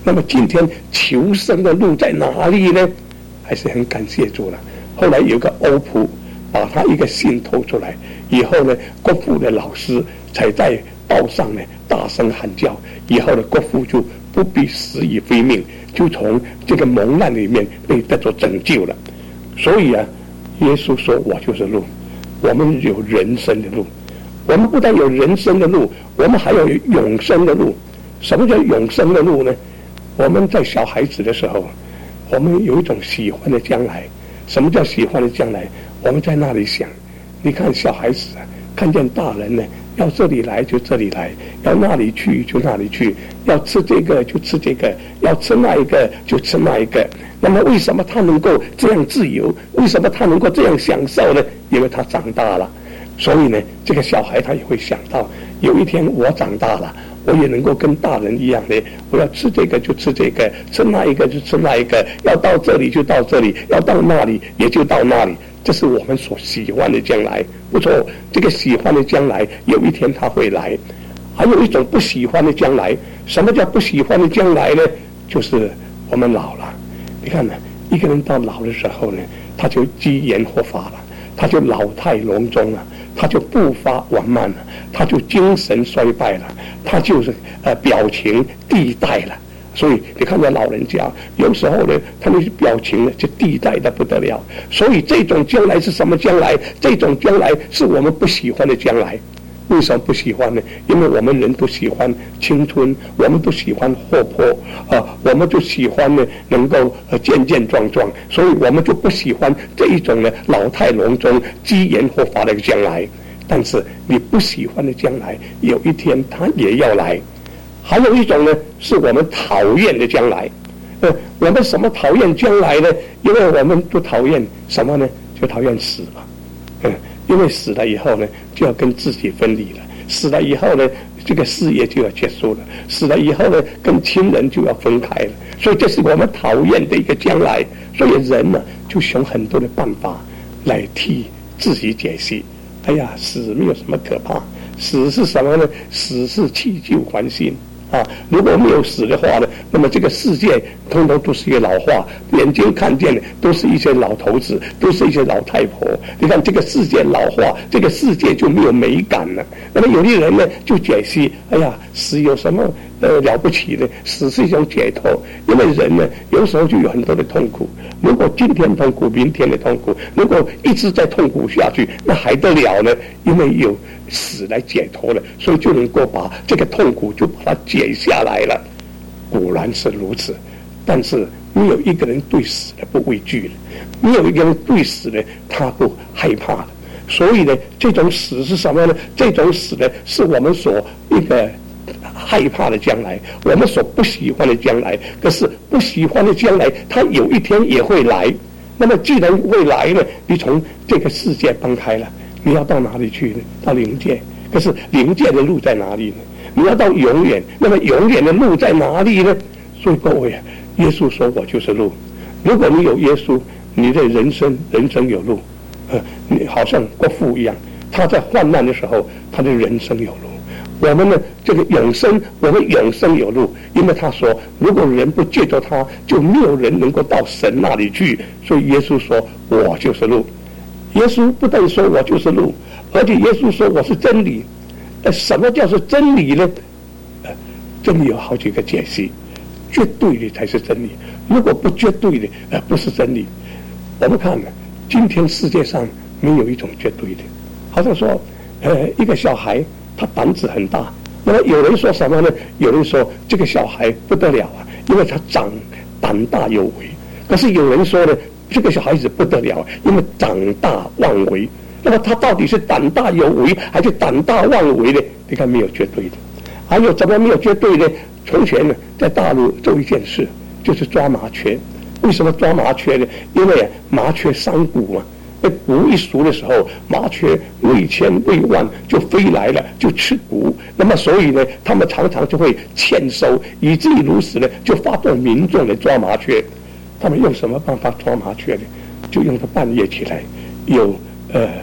[SPEAKER 3] 那么今天求生的路在哪里呢？还是很感谢主了。后来有个欧普把他一个信透出来以后呢，国父的老师才在报上呢大声喊叫，以后呢国父就不必死于非命，就从这个蒙难里面被得着拯救了。所以啊，耶稣说我就是路，我们有人生的路，我们不但有人生的路，我们还有永生的路。什么叫永生的路呢？我们在小孩子的时候，我们有一种喜欢的将来。什么叫喜欢的将来？我们在那里想，你看小孩子啊，看见大人呢，要这里来就这里来，要那里去就那里去，要吃这个就吃这个，要吃那一个就吃那一个。那么为什么他能够这样自由？为什么他能够这样享受呢？因为他长大了。所以呢，这个小孩他也会想到，有一天我长大了，我也能够跟大人一样的，我要吃这个就吃这个，吃那一个就吃那一个，要到这里就到这里，要到那里也就到那里。这是我们所喜欢的将来。不错，这个喜欢的将来有一天他会来。还有一种不喜欢的将来。什么叫不喜欢的将来呢？就是我们老了。你看呢，一个人到老的时候呢，他就机言惑发了，他就老态龙钟了，他就步伐缓慢了，他就精神衰败了，他就是表情地带了。所以你看到老人家有时候呢，他们表情呢就地带的不得了。所以这种将来是什么将来？这种将来是我们不喜欢的将来。为什么不喜欢呢？因为我们人都喜欢青春，我们都喜欢活泼我们就喜欢呢能够健健壮壮，所以我们就不喜欢这一种呢老态龙钟、机言惑发的将来。但是你不喜欢的将来，有一天它也要来。还有一种呢，是我们讨厌的将来。我们什么讨厌将来呢？因为我们都讨厌什么呢？就讨厌死了。因为死了以后呢，就要跟自己分离了；死了以后呢，这个事业就要结束了；死了以后呢，跟亲人就要分开了。所以这是我们讨厌的一个将来。所以人呢，就想很多的办法来替自己解析。哎呀，死没有什么可怕，死是什么呢？死是弃旧还新。如果没有死的话呢，那么这个世界通通都是一个老化，眼睛看见的都是一些老头子，都是一些老太婆。你看这个世界老化，这个世界就没有美感了。那么有的人呢就解析，哎呀，死有什么了不起的？死是一种解脱。因为人呢有时候就有很多的痛苦，如果今天痛苦，明天的痛苦，如果一直在痛苦下去，那还得了呢？因为有死来解脱了，所以就能够把这个痛苦就把它解下来了。果然是如此。但是没有一个人对死的不畏惧的，没有一个人对死的他不害怕的。所以呢，这种死是什么呢？这种死呢，是我们所一个害怕的将来，我们所不喜欢的将来。可是不喜欢的将来，它有一天也会来。那么既然会来呢，你从这个世界分开了，你要到哪里去呢？到灵界。可是灵界的路在哪里呢？你要到永远，那么永远的路在哪里呢？所以各位啊，耶稣说我就是路。如果你有耶稣，你的人生有路。你好像国父一样，他在患难的时候，他的人生有路。我们呢，这个永生，我们永生有路，因为他说，如果人不借着他，就没有人能够到神那里去。所以耶稣说我就是路。耶稣不但说我就是路，而且耶稣说我是真理。什么叫做真理呢？真理有好几个解析，绝对的才是真理。如果不绝对的，不是真理。我们看呢，今天世界上没有一种绝对的。好像说，一个小孩他胆子很大，那么有人说什么呢？有人说这个小孩不得了啊，因为他胆大有为。可是有人说呢，这个小孩子不得了，因为长大妄为。那么他到底是胆大有为还是胆大妄为呢？你看没有绝对的。还有怎么没有绝对呢？从前呢，在大陆做一件事，就是抓麻雀。为什么抓麻雀呢？因为麻雀伤骨嘛。骨一熟的时候，麻雀未千未万就飞来了，就吃骨。那么所以呢，他们常常就会欠收，以至于如此呢，就发动民众来抓麻雀。他们用什么办法抓麻雀呢？就用到半夜起来，有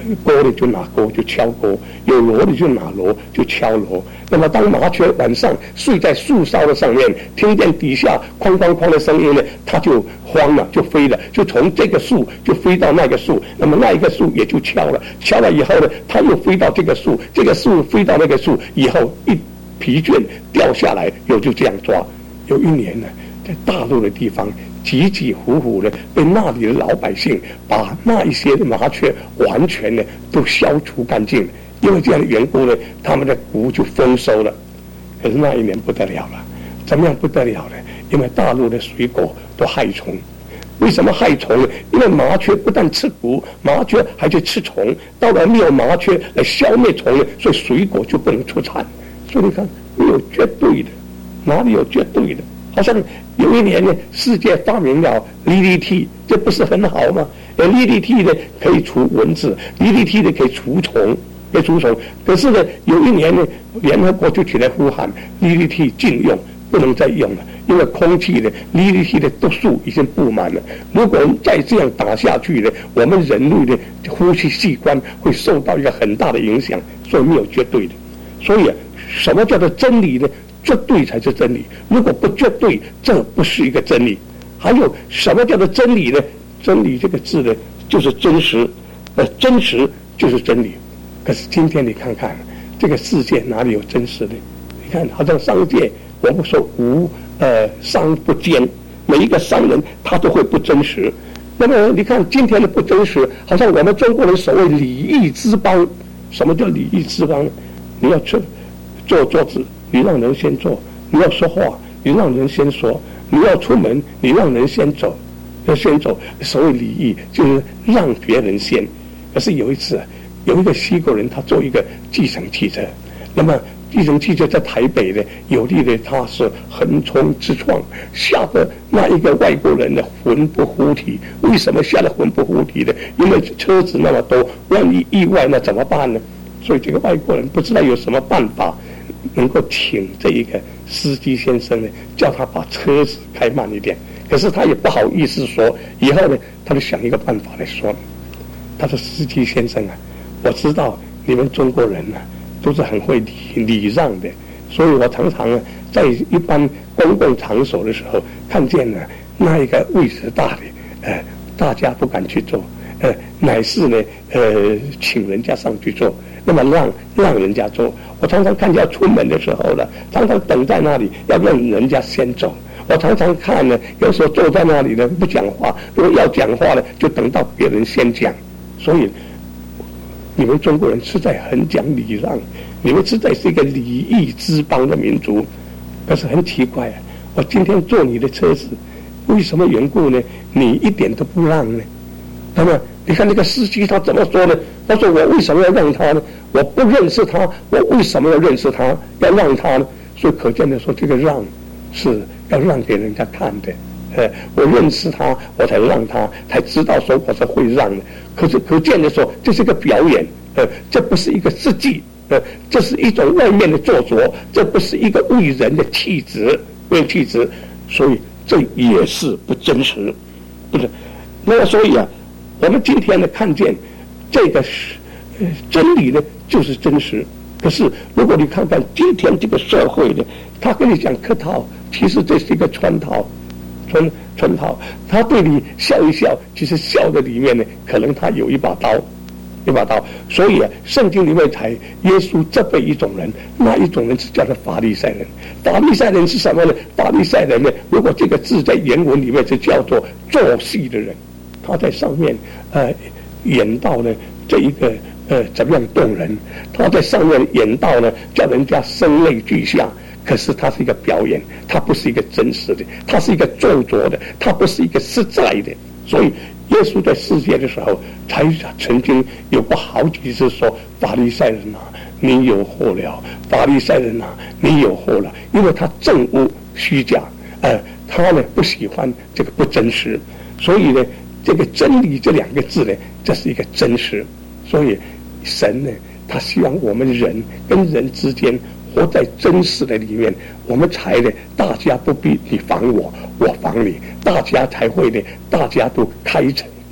[SPEAKER 3] 钩的就拿钩就敲钩，有锣的就拿锣就敲锣。那么当麻雀晚上睡在树梢的上面，听见底下哐哐哐的声音呢，它就慌了，就飞了，就从这个树就飞到那个树，那么那一个树也就敲了，敲了以后呢，它又飞到这个树，这个树飞到那个树以后，一疲倦掉下来，又就这样抓。有一年呢，在大陆的地方，急急呼呼的被那里的老百姓把那一些的麻雀完全呢都消除干净了。因为这样的缘故呢，他们的谷就丰收了。可是那一年不得了了，怎么样不得了呢？因为大陆的水果都害虫。为什么害虫呢？因为麻雀不但吃谷，麻雀还去吃虫。到了没有麻雀来消灭虫呢，所以水果就不能出产。所以你看，没有绝对的，哪里有绝对的？好像有一年呢，世界发明了 DDT， 这不是很好吗？DDT 呢可以除蚊子 ，DDT 呢可以除虫。可是呢，有一年呢，联合国就起来呼喊 DDT 禁用，不能再用了，因为空气的 DDT 的毒素已经布满了。如果再这样打下去呢，我们人类的呼吸器官会受到一个很大的影响，所以没有绝对的。所以什么叫做真理呢？绝对才是真理。如果不绝对，这不是一个真理。还有什么叫做真理呢？真理这个字呢，就是真实，真实就是真理。可是今天你看看，这个世界哪里有真实的？你看，好像商界，我们说商不奸，每一个商人他都会不真实。那么你看今天的不真实，好像我们中国人所谓礼义之邦。什么叫礼义之邦？你要坐桌子，你让人先坐；你要说话，你让人先说；你要出门，你让人先走，要先走。所谓礼义，就是让别人先。可是有一次，有一个西国人，他坐一个计程汽车，那么计程汽车在台北呢，有力的他是横冲直撞，吓得那一个外国人呢魂不附体。为什么吓得魂不附体呢？因为车子那么多，万一意外那怎么办呢？所以这个外国人不知道有什么办法能够请这一个司机先生呢，叫他把车子开慢一点。可是他也不好意思说，以后呢，他就想一个办法来说，他说：“司机先生啊，我知道你们中国人呢都是很会礼让的，所以我常常在一般公共场所的时候，看见呢那一个位置大的，大家不敢去坐，乃是呢请人家上去坐，那么让人家坐。我常常看见要出门的时候呢，常常等在那里要让人家先走。我常常看呢，有时候坐在那里呢不讲话，如果要讲话呢，就等到别人先讲。所以你们中国人实在很讲礼让，你们实在是一个礼义之邦的民族。可是很奇怪啊，我今天坐你的车子，为什么缘故呢？你一点都不让呢？那么你看那个司机他怎么说呢？他说：“我为什么要让他呢？我不认识他，我为什么要认识他？要让他呢？”所以可见的说，这个让是要让给人家看的。我认识他，我才让他，才知道说我是会让的。可是可见的说，这是个表演，这不是一个实际，这是一种外面的做作，这不是一个为人的气质，所以这也是不真实，不是？那么所以啊，我们今天呢看见这个真理呢，就是真实。可是如果你看看今天这个社会呢，他跟你讲客套，其实这是一个穿套。他对你笑一笑，其实笑的里面呢，可能他有一把刀。所以啊，圣经里面才耶稣责备一种人，那一种人是叫做法利赛人。法利赛人是什么呢？法利赛人呢，如果这个字在原文里面是叫做做戏的人，他在上面演到呢这一个怎么样动人，他在上面演到呢叫人家声泪俱下。可是它是一个表演，它不是一个真实的，它是一个做作的，它不是一个实在的。所以耶稣在世界的时候，才曾经有过好几次说：“法利赛人啊，你有祸了！法利赛人啊，你有祸了！”因为他憎恶虚假，他呢不喜欢这个不真实，所以呢，这个真理这两个字呢，这是一个真实。所以神呢，他希望我们人跟人之间活在真实的里面，我们才呢，大家不必你防我，我防你，大家才会呢，大家都开诚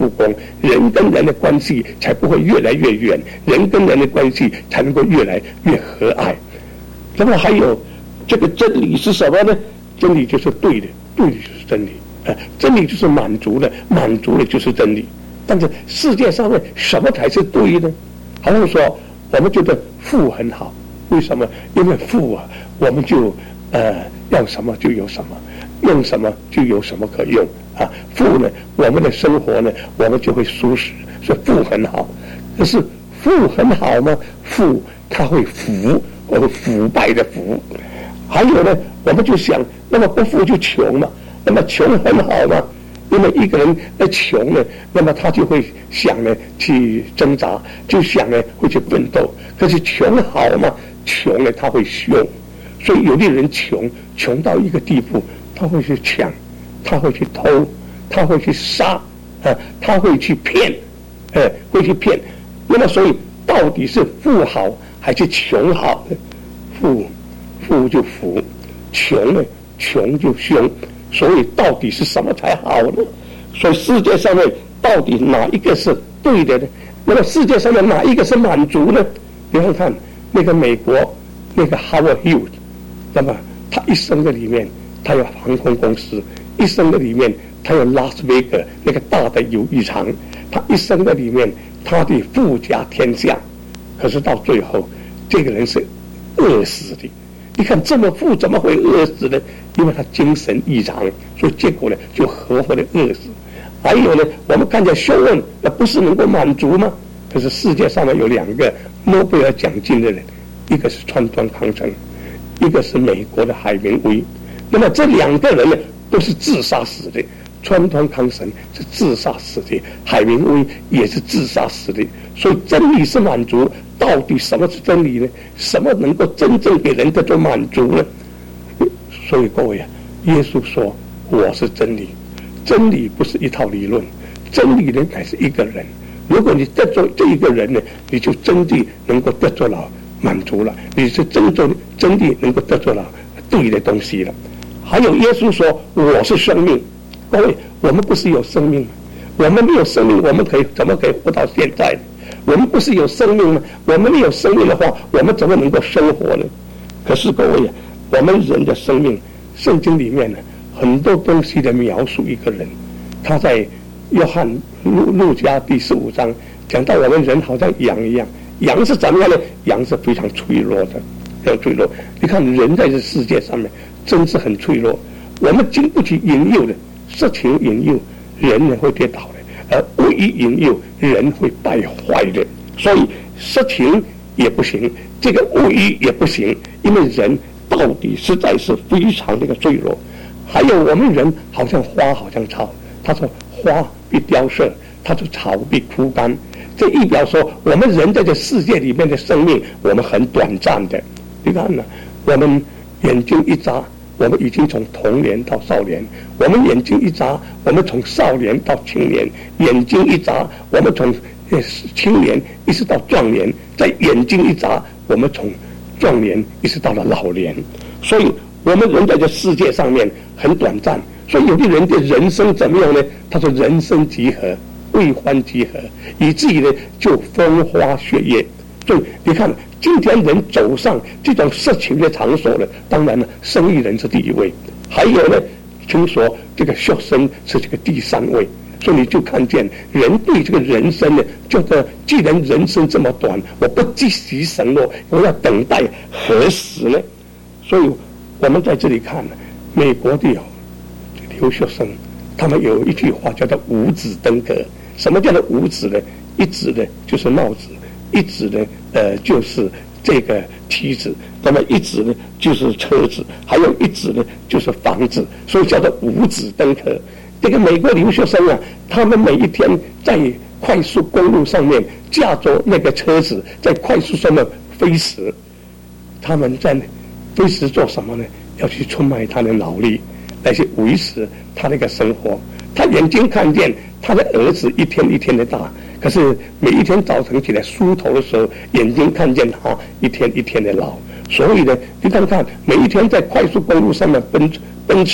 [SPEAKER 3] 不公，人跟人的关系才不会越来越远，人跟人的关系才能够越来越和蔼。那么还有这个真理是什么呢？真理就是对的，对的就是真理，真理就是满足的，满足的就是真理。但是世界上面什么才是对呢？好像说我们觉得富很好，为什么？因为富啊，我们就要什么就有什么，用什么就有什么可用啊。富呢，我们的生活呢，我们就会舒适，所以富很好。可是富很好吗？富它会腐，会腐败的腐。还有呢，我们就想，那么不富就穷嘛，那么穷很好吗？因为一个人穷呢，那么他就会想呢去挣扎，就想呢会去奋斗。可是穷好吗？穷呢他会凶，所以有的人穷到一个地步，他会去抢，他会去偷，他会去杀，他会去骗，会去骗。那么所以到底是富好还是穷好呢？富就腐，穷呢穷就凶。所以到底是什么才好呢？所以世界上面到底哪一个是对的呢？那么世界上面哪一个是满足呢？你看那个美国那个 Howard Hughes， 那么他一生的里面他有航空公司，一生的里面他有拉斯维加斯那个大的游艺场，他一生的里面他的富甲天下，可是到最后这个人是饿死的。你看这么富怎么会饿死呢？因为他精神异常，所以结果呢就活活的饿死。还有呢，我们看见学问那不是能够满足吗？可是世界上面有2个诺贝尔奖金的人，一个是川端康成，一个是美国的海明威。那么这2个人呢都是自杀死的，川端康成是自杀死的，海明威也是自杀死的。所以真理是满足，到底什么是真理呢？什么能够真正给人这种满足呢？所以各位啊，耶稣说我是真理，真理不是一套理论，真理呢乃是一个人。如果你得着这一个人呢，你就真的能够得着了满足了，你是真的能够得着了对的东西了。还有耶稣说我是生命，各位，我们不是有生命吗？我们没有生命，我们怎么可以活到现在呢？我们不是有生命吗？我们没有生命的话，我们怎么能够生活呢？可是各位，我们人的生命，圣经里面呢很多东西的描述一个人，他在约翰路加第15章讲到我们人好像羊一样，羊是怎么样呢？羊是非常脆弱的，非常脆弱。你看人在这世界上面真是很脆弱，我们经不起引诱的，色情引诱人呢会跌倒的，而恶意引诱人会败坏的。所以色情也不行，这个恶意也不行，因为人到底实在是非常那个脆弱。还有我们人好像花好像草，他说花必凋谢，他说草必枯干，这一表说我们人在这世界里面的生命我们很短暂的。你看呢，我们眼睛一眨，我们已经从童年到少年，我们眼睛一眨，我们从少年到青年，眼睛一眨，我们从青年一直到壮年，在眼睛一眨，我们从壮年一直到了老年。所以我们人在这世界上面很短暂，所以有的人的人生怎么样呢？他说人生几何，未欢几何，以至于呢就风花雪月。所以你看今天人走上这种色情的场所呢，当然了，生意人是第一位，还有呢听说这个学生是这个第3位。所以你就看见人对这个人生呢，就是既然人生这么短，我不积极承诺，我要等待何时呢？所以我们在这里看美国的留学生，他们有一句话叫做五子登科。什么叫做五子呢？一子呢就是帽子，一子呢就是这个妻子，那么一子呢就是车子，还有一子呢就是房子，所以叫做五子登科。这个美国留学生啊，他们每一天在快速公路上面驾着那个车子在快速上面飞驰，他们在飞驰做什么呢？要去出卖他的脑力来去维持他那个生活。他眼睛看见他的儿子一天一天的大，可是每一天早晨起来梳头的时候，眼睛看见他一天一天的老。所以呢，你看看每一天在快速公路上面奔驰，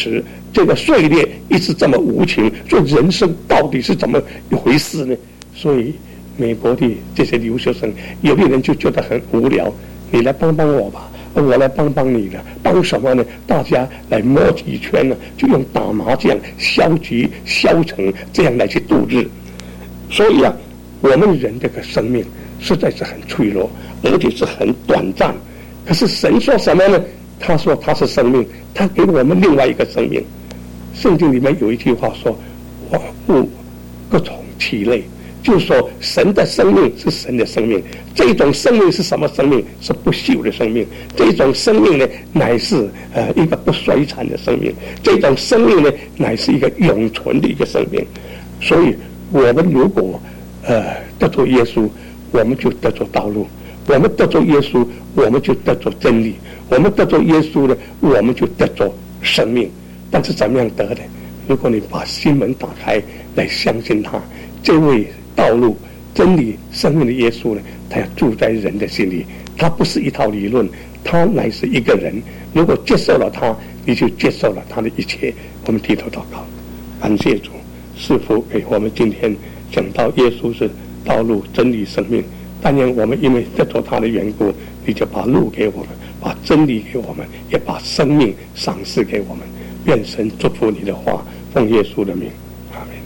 [SPEAKER 3] 这个碎裂一直这么无情，所以人生到底是怎么一回事呢？所以美国的这些留学生，有的人就觉得很无聊，你来帮帮我吧，我来帮帮你呢，帮什么呢？大家来摸几圈呢，就用打麻将、消极、消沉这样来去度日。所以啊，我们人这个生命实在是很脆弱，而且是很短暂。可是神说什么呢？他说他是生命，他给我们另外一个生命。圣经里面有一句话说：“万物各从其类。”就是说，神的生命是神的生命，这种生命是什么生命？是不朽的生命。这种生命呢，乃是一个不衰残的生命。这种生命呢，乃是一个永存的一个生命。所以，我们如果得着耶稣，我们就得着道路；我们得着耶稣，我们就得着真理；我们得着耶稣呢，我们就得着生命。但是怎么样得的？如果你把心门打开来相信他，这位道路、真理、生命的耶稣呢，他要住在人的心里。他不是一套理论，他乃是一个人。如果接受了他，你就接受了他的一切。我们低头祷告，感谢主，赐福给我们今天讲到耶稣是道路、真理、生命。但愿我们因为得着他的缘故，你就把路给我们，把真理给我们，也把生命赏赐给我们。愿神祝福你的话，奉耶稣的名，阿们。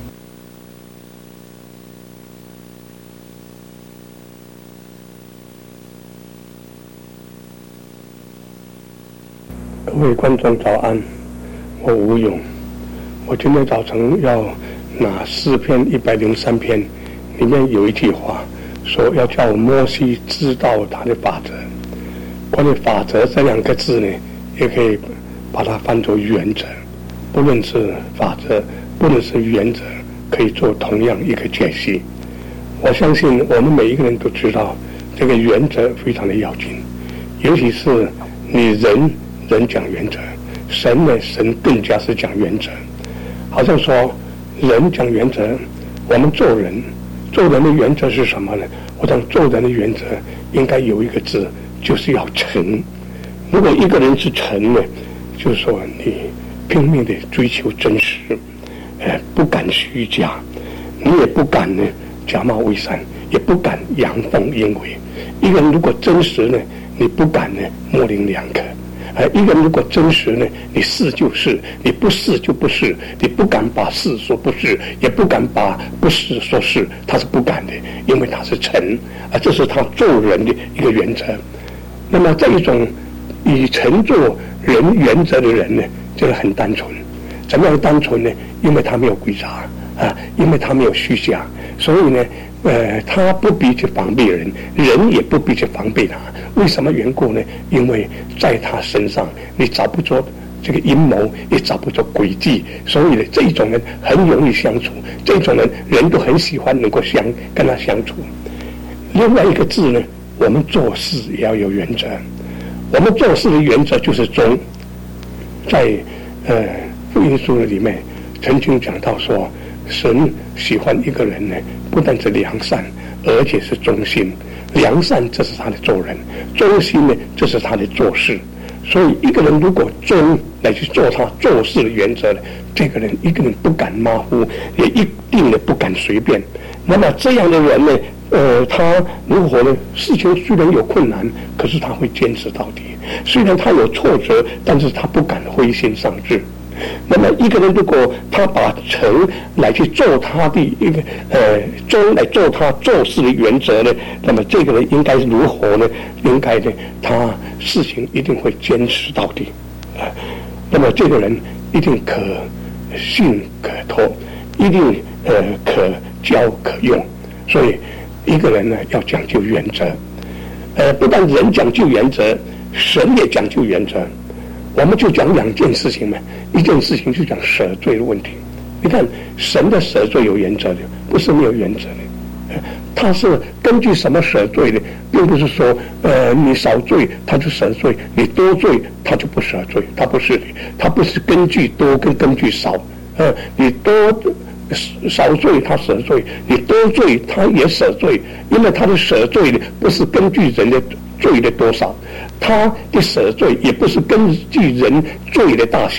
[SPEAKER 3] 各位观众早安，我吴勇。我今天早晨要拿诗篇103篇，里面有一句话说要叫摩西知道他的法则。关于法则这两个字呢，也可以把它翻作原则。不论是法则，不论是原则，可以做同样一个解析。我相信我们每一个人都知道，这个原则非常的要紧，尤其是你人讲原则，神呢，神更加是讲原则。好像说人讲原则，我们做人的原则是什么呢？我想做人的原则应该有一个字，就是要诚。如果一个人是诚呢，就是说你拼命的追求真实，不敢虚假，你也不敢呢假冒伪善，也不敢阳奉阴违。一个人如果真实呢，你不敢呢模棱两可。一个人如果真实呢，你是就是，你不是就不是，你不敢把是说不是，也不敢把不是说是，他是不敢的，因为他是诚，这是他做人的一个原则。那么这一种以诚做人原则的人呢，这个很单纯。怎么样单纯呢？因为他没有诡诈因为他没有虚假，所以呢他不必去防备人，人也不必去防备他。为什么缘故呢？因为在他身上你找不着这个阴谋，也找不着诡计，所以呢这种人很容易相处，这种人都很喜欢能够跟他相处。另外一个字呢，我们做事也要有原则。我们做事的原则就是忠。在福音书里面曾经讲到说，神喜欢一个人呢，不但是良善，而且是忠心。良善这是他的做人，忠心呢这是他的做事。所以一个人如果忠来去做他做事的原则呢，这个人一个人不敢马虎，也一定呢不敢随便。那么这样的人呢，他如果呢事情虽然有困难，可是他会坚持到底。虽然他有挫折，但是他不敢灰心丧志。那么一个人如果他把诚来去做他的一个忠来做他做事的原则呢，那么这个人应该如何呢？应该呢，他事情一定会坚持到底那么这个人一定可信可托，一定可教可用。所以一个人呢要讲究原则，不但人讲究原则，神也讲究原则。我们就讲两件事情嘛，一件事情就讲赦罪的问题。你看神的赦罪有原则的，不是没有原则的。他是根据什么赦罪的，并不是说你少罪他就赦罪，你多罪他就不赦罪，他不是的，他不是根据多跟根据少。你多少罪他赦罪，你多罪他也赦罪，因为他的赦罪呢不是根据人的罪的多少，他的赦罪也不是根据人罪的大小，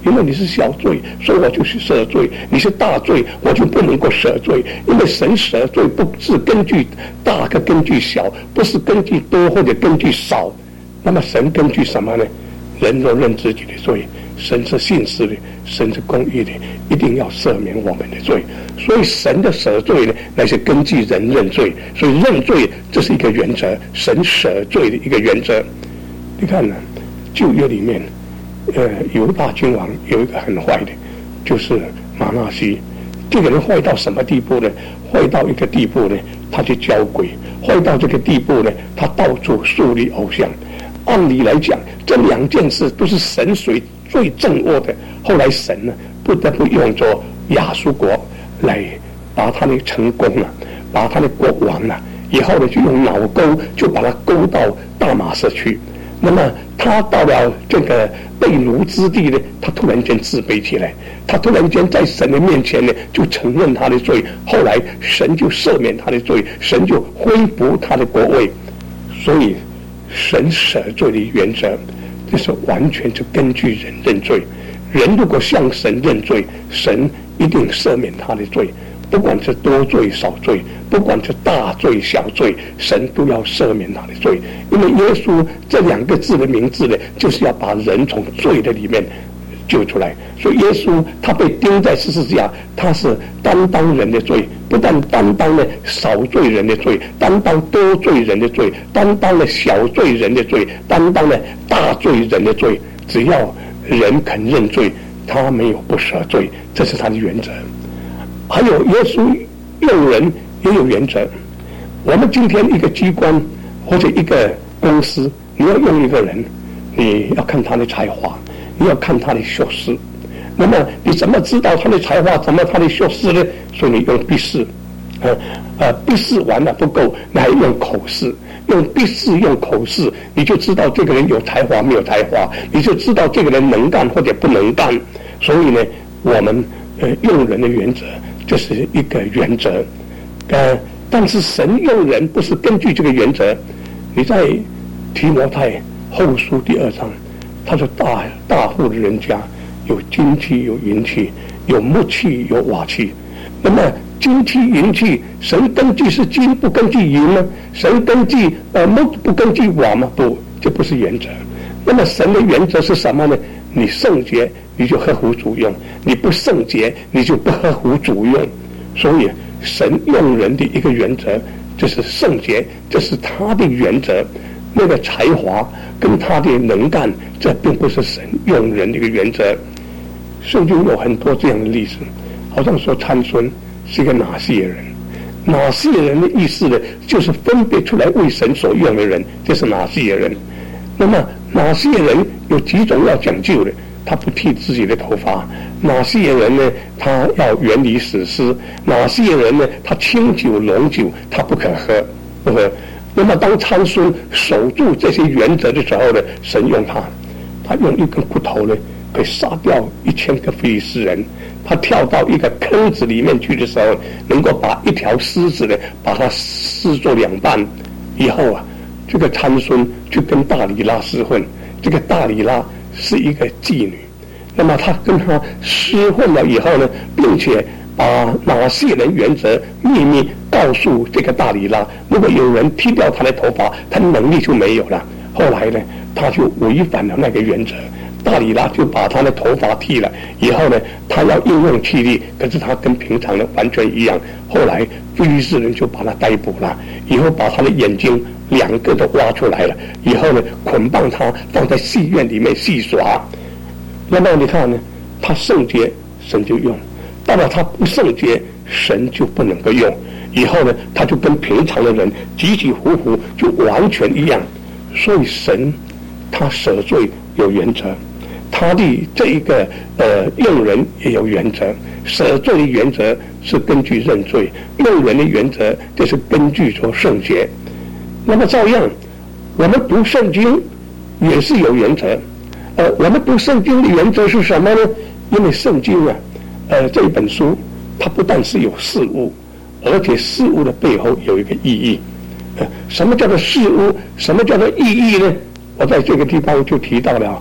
[SPEAKER 3] 因为你是小罪，所以我就去赦罪；你是大罪，我就不能够赦罪。因为神赦罪不是根据大跟根据小，不是根据多或者根据少。那么神根据什么呢？人若认自己的罪，神是信实的，神是公义的，一定要赦免我们的罪。所以神的赦罪呢，乃是根据人认罪。所以认罪这是一个原则，神赦罪的一个原则。你看呢，旧约里面犹大君王有一个很坏的，就是玛纳西。这个人坏到什么地步呢？坏到一个地步呢，他去交鬼；坏到这个地步呢，他到处树立偶像。按理来讲，这两件事都是神最正恶的。后来神呢，不得不用着亚述国来把他的成功了，把他的国王了，以后呢就用脑钩就把他勾到大马色去。那么他到了这个被掳之地呢，他突然间自卑起来，他突然间在神的面前呢就承认他的罪，后来神就赦免他的罪，神就恢复他的国位。所以神赦罪的原则就是完全是根据人认罪。人如果向神认罪，神一定赦免他的罪，不管是多罪少罪，不管是大罪小罪，神都要赦免他的罪。因为耶稣这两个字的名字呢，就是要把人从罪的里面救出来。所以耶稣他被钉在十字架，他是担当人的罪，不但担当了少罪人的罪，担当多罪人的罪，担当了小罪人的罪，担当了大罪人的罪。只要人肯认罪，他没有不赦罪，这是他的原则。还有耶稣用人也有原则。我们今天一个机关或者一个公司，你要用一个人，你要看他的才华，你要看他的学识。那么你怎么知道他的才华，怎么他的学识呢？所以你用笔试，笔试完了不够，你还用口试，用笔试用口试，你就知道这个人有才华没有才华，你就知道这个人能干或者不能干。所以呢，我们用人的原则，这是一个原则。但是神用人不是根据这个原则。你在提摩太后书第2章，他说大户的人家有金器有银器，有木器有瓦器。那么金器银器，神根据是金不根据银吗？神根据木不根据瓦吗？不，这不是原则。那么神的原则是什么呢？你圣洁你就合乎主用，你不圣洁你就不合乎主用。所以神用人的一个原则就是圣洁，这是他的原则。那个才华跟他的能干，这并不是神用人的一个原则。圣经有很多这样的例子，好像说参孙是一个拿细耳人。拿细耳人的意思呢，就是分别出来为神所用的人，这是拿细耳人。那么拿细耳人有几种要讲究的，他不剃自己的头发。拿细耳人呢，他要远离死尸。拿细耳人呢，他清酒浓酒他不可喝，不喝。那么当参孙守住这些原则的时候呢，神用他用一根骨头呢，可以杀掉1000个非利士人。他跳到一个坑子里面去的时候，能够把一条狮子呢，把它撕作2半。以后啊，这个参孙就跟大里拉厮混。这个大里拉是一个妓女，那么他跟他厮混了以后呢，并且把拿细人原则秘密告诉这个大里拉，如果有人剃掉他的头发，他能力就没有了。后来呢，他就违反了那个原则，大里拉就把他的头发剃了。以后呢，他要应用气力，可是他跟平常的完全一样。后来非利士人就把他逮捕了，以后把他的眼睛2个都挖出来了。以后呢，捆绑他放在戏院里面戏耍。那么你看呢，他圣洁神就用，到了他不圣洁神就不能够用。以后呢，他就跟平常的人起起伏伏就完全一样。所以神他赦罪有原则，他的这一个用人也有原则。赦罪的原则是根据认罪，用人的原则就是根据说圣洁。那么照样我们读圣经也是有原则。我们读圣经的原则是什么呢？因为圣经啊这一本书它不但是有事物，而且事物的背后有一个意义。什么叫做事物？什么叫做意义呢？我在这个地方就提到了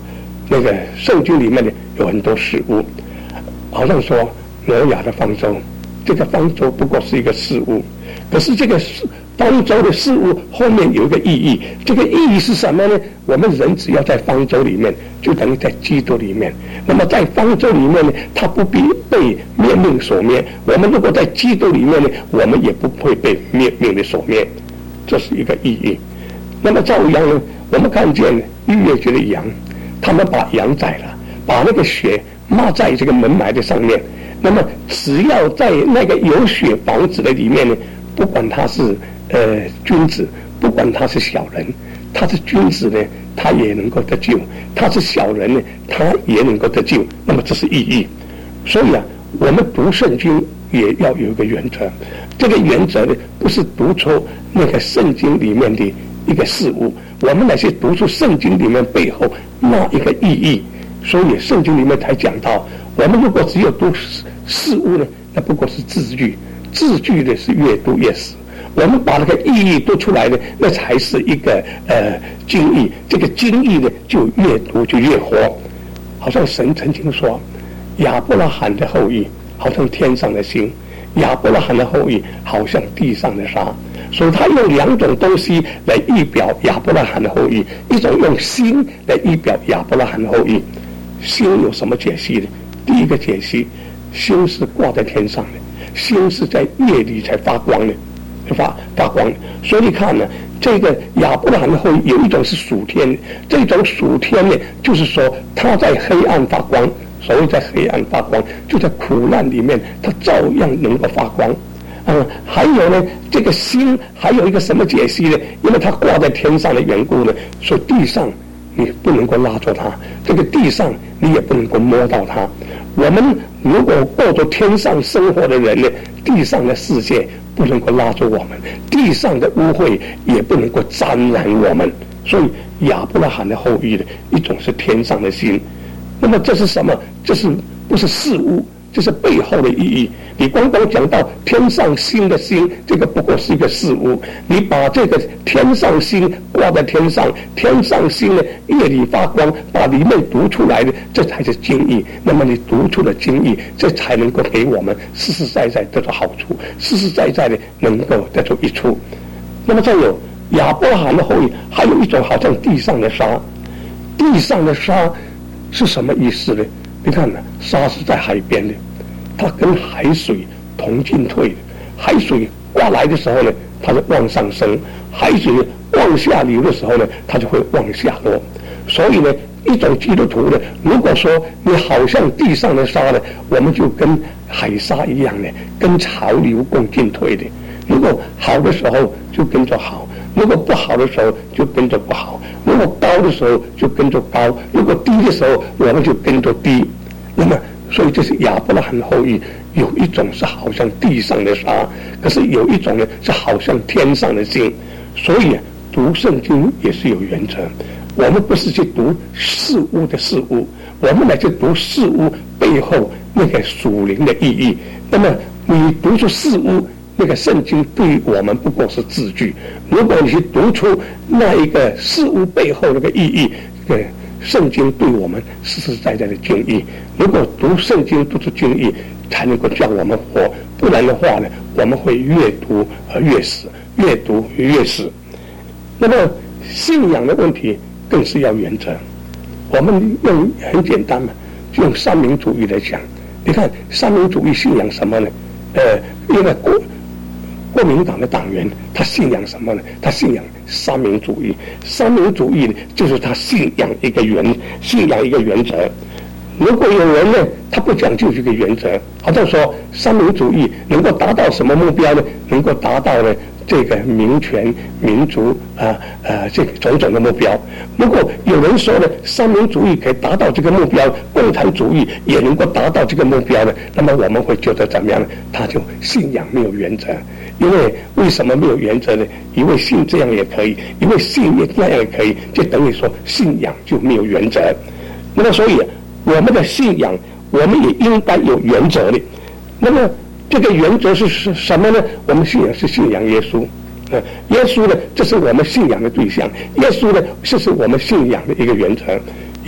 [SPEAKER 3] 那个圣经里面呢有很多事物，好像说挪亚的方舟，这个方舟不过是一个事物，可是这个方舟的事物后面有一个意义，这个意义是什么呢？我们人只要在方舟里面，就等于在基督里面。那么在方舟里面呢，他不必被灭命所灭。我们如果在基督里面呢，我们也不会被灭命的所灭，这是一个意义。那么照样呢，我们看见逾越节的羊，他们把羊宰了，把那个血抹在这个门楣的上面。那么只要在那个有血房子的里面呢，不管他是君子，不管他是小人，他是君子呢，他也能够得救；他是小人呢，他也能够得救。那么这是意义。所以啊，我们读圣经也要有一个原则。这个原则呢，不是读出那个圣经里面的一个事物，我们乃是读出圣经里面背后那一个意义。所以圣经里面才讲到，我们如果只有读事物呢，那不过是字句，字句呢是越读越死。我们把那个意义读出来呢，那才是一个经义。这个经义呢，就越读就越活。好像神曾经说，亚伯拉罕的后裔好像天上的星，亚伯拉罕的后裔好像地上的沙。所以他用两种东西来预表亚伯拉罕的后裔，一种用星来预表亚伯拉罕的后裔。星有什么解析呢？第一个解析，星是挂在天上的，星是在夜里才发光的，发光。所以看呢，这个亚伯拉罕的后裔有一种是属天，这种属天呢，就是说他在黑暗发光。所谓在黑暗发光，就在苦难里面，他照样能够发光。还有呢，这个星还有一个什么解析呢？因为它挂在天上的缘故呢，所以地上你不能够拉住它，这个地上你也不能够摸到它。我们如果过着天上生活的人呢，地上的世界不能够拉住我们，地上的污秽也不能够沾染我们。所以亚伯拉罕的后裔呢，一种是天上的星。那么这是什么？这是不是事物？这是背后的意义。你光讲到天上星的星，这个不过是一个事物。你把这个天上星挂在天上，天上星呢夜里发光，把里面读出来的，这才是经义。那么你读出了经义，这才能够给我们实实在在得到好处，实实在在的能够得出益处。那么再有亚伯拉罕的后裔，还有一种好像地上的沙。地上的沙是什么意思呢？你看呢，沙是在海边的，它跟海水同进退的。海水刮来的时候呢，它就往上升；海水往下流的时候呢，它就会往下落。所以呢，一种基督徒呢，如果说你好像地上的沙呢，我们就跟海沙一样呢，跟潮流共进退的。如果好的时候就跟着好，如果不好的时候就跟着不好，如果高的时候就跟着高，如果低的时候我们就跟着低。那么所以这是亚伯拉罕后裔，有一种是好像地上的沙，可是有一种呢是好像天上的星。所以读圣经也是有原则，我们不是去读事物的事物，我们来去读事物背后那个属灵的意义。那么你读出事物，那个圣经对我们不过是字句。如果你去读出那一个事物背后那个意义，圣经对我们实实在在的经义。如果读圣经读出经义，才能够叫我们活，不然的话呢，我们会越读而越死，越读越死。那么信仰的问题更是要原则。我们用很简单嘛，就用三民主义来讲。你看三民主义信仰什么呢？因为国民党的党员他信仰什么呢？他信仰三民主义。三民主义呢，就是他信仰一个原则。如果有人呢，他不讲究这个原则，好像说三民主义能够达到什么目标呢？能够达到呢这个民权、民族这个种种的目标。如果有人说呢，三民主义可以达到这个目标，共产主义也能够达到这个目标呢，那么我们会觉得怎么样呢？他就信仰没有原则。因为什么没有原则呢？因为信这样也可以，因为信那样也可以，就等于说信仰就没有原则。那么所以我们的信仰，我们也应该有原则的。那么这个原则是什么呢？我们信仰是信仰耶稣。耶稣呢，这是我们信仰的对象。耶稣呢，这是我们信仰的一个原则。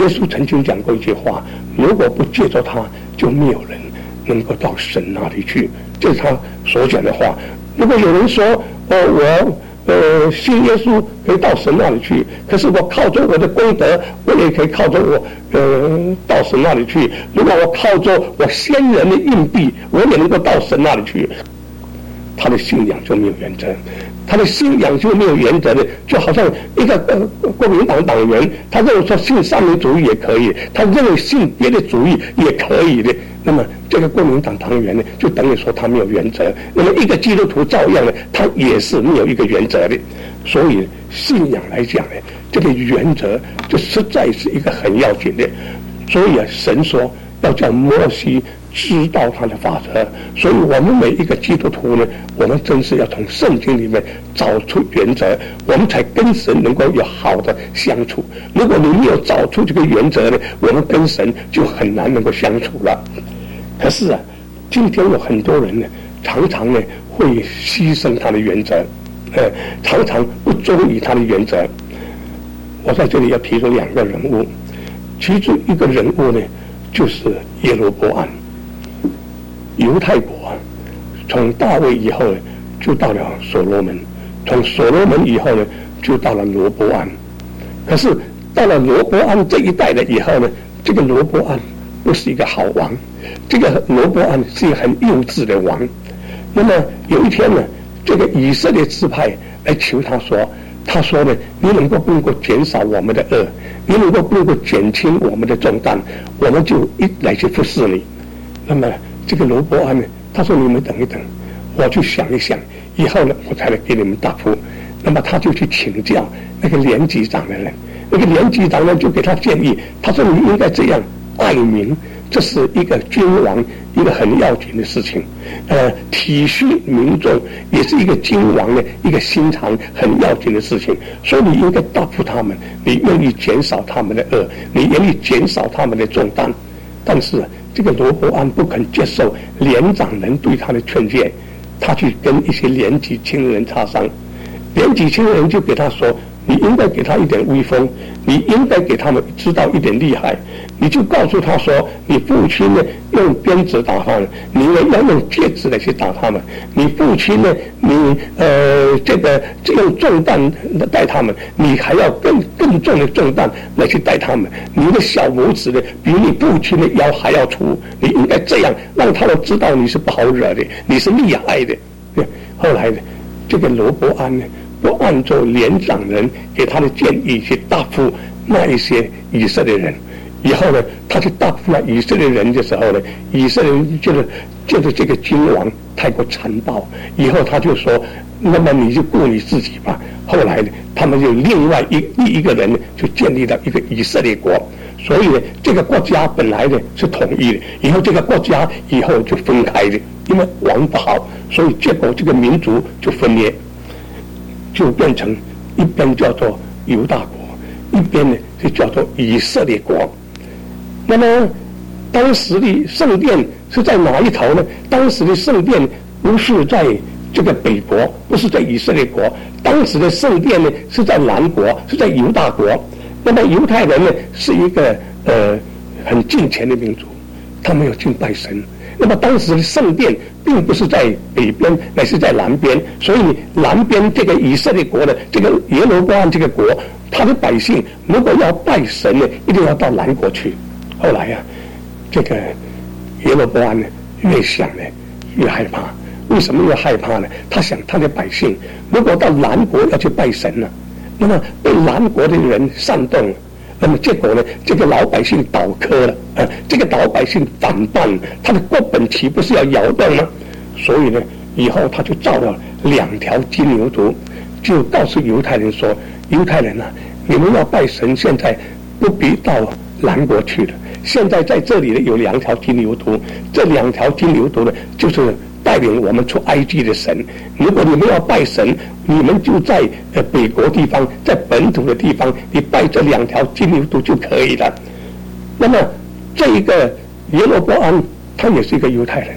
[SPEAKER 3] 耶稣曾经讲过一句话：如果不借着他，就没有人能够到神那里去。这是他所讲的话。如果有人说我信耶稣可以到神那里去，可是我靠着我的功德，我也可以靠着我到神那里去。如果我靠着我先人的硬币，我也能够到神那里去。他的信仰就没有原则，他的信仰就没有原则的，就好像一个国民党党员，他认为说信三民主义也可以，他认为信别的主义也可以的。那么这个国民党党员呢，就等于说他没有原则。那么一个基督徒照样呢，他也是没有一个原则的。所以信仰来讲呢，这个原则这实在是一个很要紧的。所以神说要叫摩西知道他的法则，所以我们每一个基督徒呢，我们真是要从圣经里面找出原则，我们才跟神能够有好的相处。如果你没有找出这个原则呢，我们跟神就很难能够相处了。可是今天有很多人呢，常常呢会牺牲他的原则，常常不忠于他的原则。我在这里要提出两个人物，其中一个人物呢，就是耶罗波安。犹太国从大卫以后呢，就到了所罗门，从所罗门以后呢，就到了罗波安。可是到了罗波安这一代了以后呢，这个罗波安不是一个好王，这个罗波安是一个很幼稚的王。那么有一天呢，这个以色列支派来求他说呢，你不能够减少我们的恶，你不能够减轻我们的重担，我们就来去服侍你。那么这个罗波安呢，他说你们等一等，我去想一想，以后呢我才来给你们答复。那么他就去请教那个连级长的人，那个连级长呢就给他建议，他说你应该这样爱民，这是一个君王一个很要紧的事情。体恤民众也是一个君王的一个心肠很要紧的事情，所以你应该答复他们，你愿意减少他们的恶，你愿意减少他们的重担。但是这个罗波安不肯接受连长人对他的劝诫，他去跟一些连级青人插商，连级青人就给他说，你应该给他一点威风，你应该给他们知道一点厉害，你就告诉他说，你父亲呢用鞭子打他们，你呢要用戒指来去打他们，你父亲呢你用重担带他们，你还要更重的重担来去带他们，你的小拇指呢比你父亲的腰还要粗，你应该这样让他们知道你是不好惹的，你是厉害的。后来呢，这个罗波安呢不按照连长人给他的建议去答复那一些以色列人，以后呢，他去答复了以色列人的时候呢，以色列人就是这个君王太过残暴，以后他就说，那么你就顾你自己吧。后来呢，他们就另外一个人呢，就建立了一个以色列国。所以呢，这个国家本来呢是统一的，以后这个国家以后就分开的，因为王不好，所以结果这个民族就分裂，就变成一边叫做犹大国，一边呢就叫做以色列国。那么当时的圣殿是在哪一头呢？当时的圣殿不是在这个北国，不是在以色列国，当时的圣殿呢是在南国，是在犹大国。那么犹太人呢是一个很敬虔的民族，他们有敬拜神。那么当时的圣殿并不是在北边，乃是在南边，所以南边这个以色列国的这个耶罗波安这个国，他的百姓如果要拜神呢，一定要到南国去。后来这个耶罗波安呢越想呢越害怕。为什么越害怕呢？他想他的百姓如果到南国要去拜神呢，那么被南国的人煽动了，那么结果呢，这个老百姓倒戈了，这个老百姓反叛，他的国本岂不是要摇动吗？所以呢，以后他就造了2条金牛犊，就告诉犹太人说，犹太人你们要拜神，现在不必到南国去了，现在在这里呢有2条金牛犊，这2条金牛犊呢就是带领我们出埃及的神。如果你们要拜神，你们就在北国地方，在本土的地方，你拜这2条金牛犊就可以了。那么这一个耶罗波安他也是一个犹太人，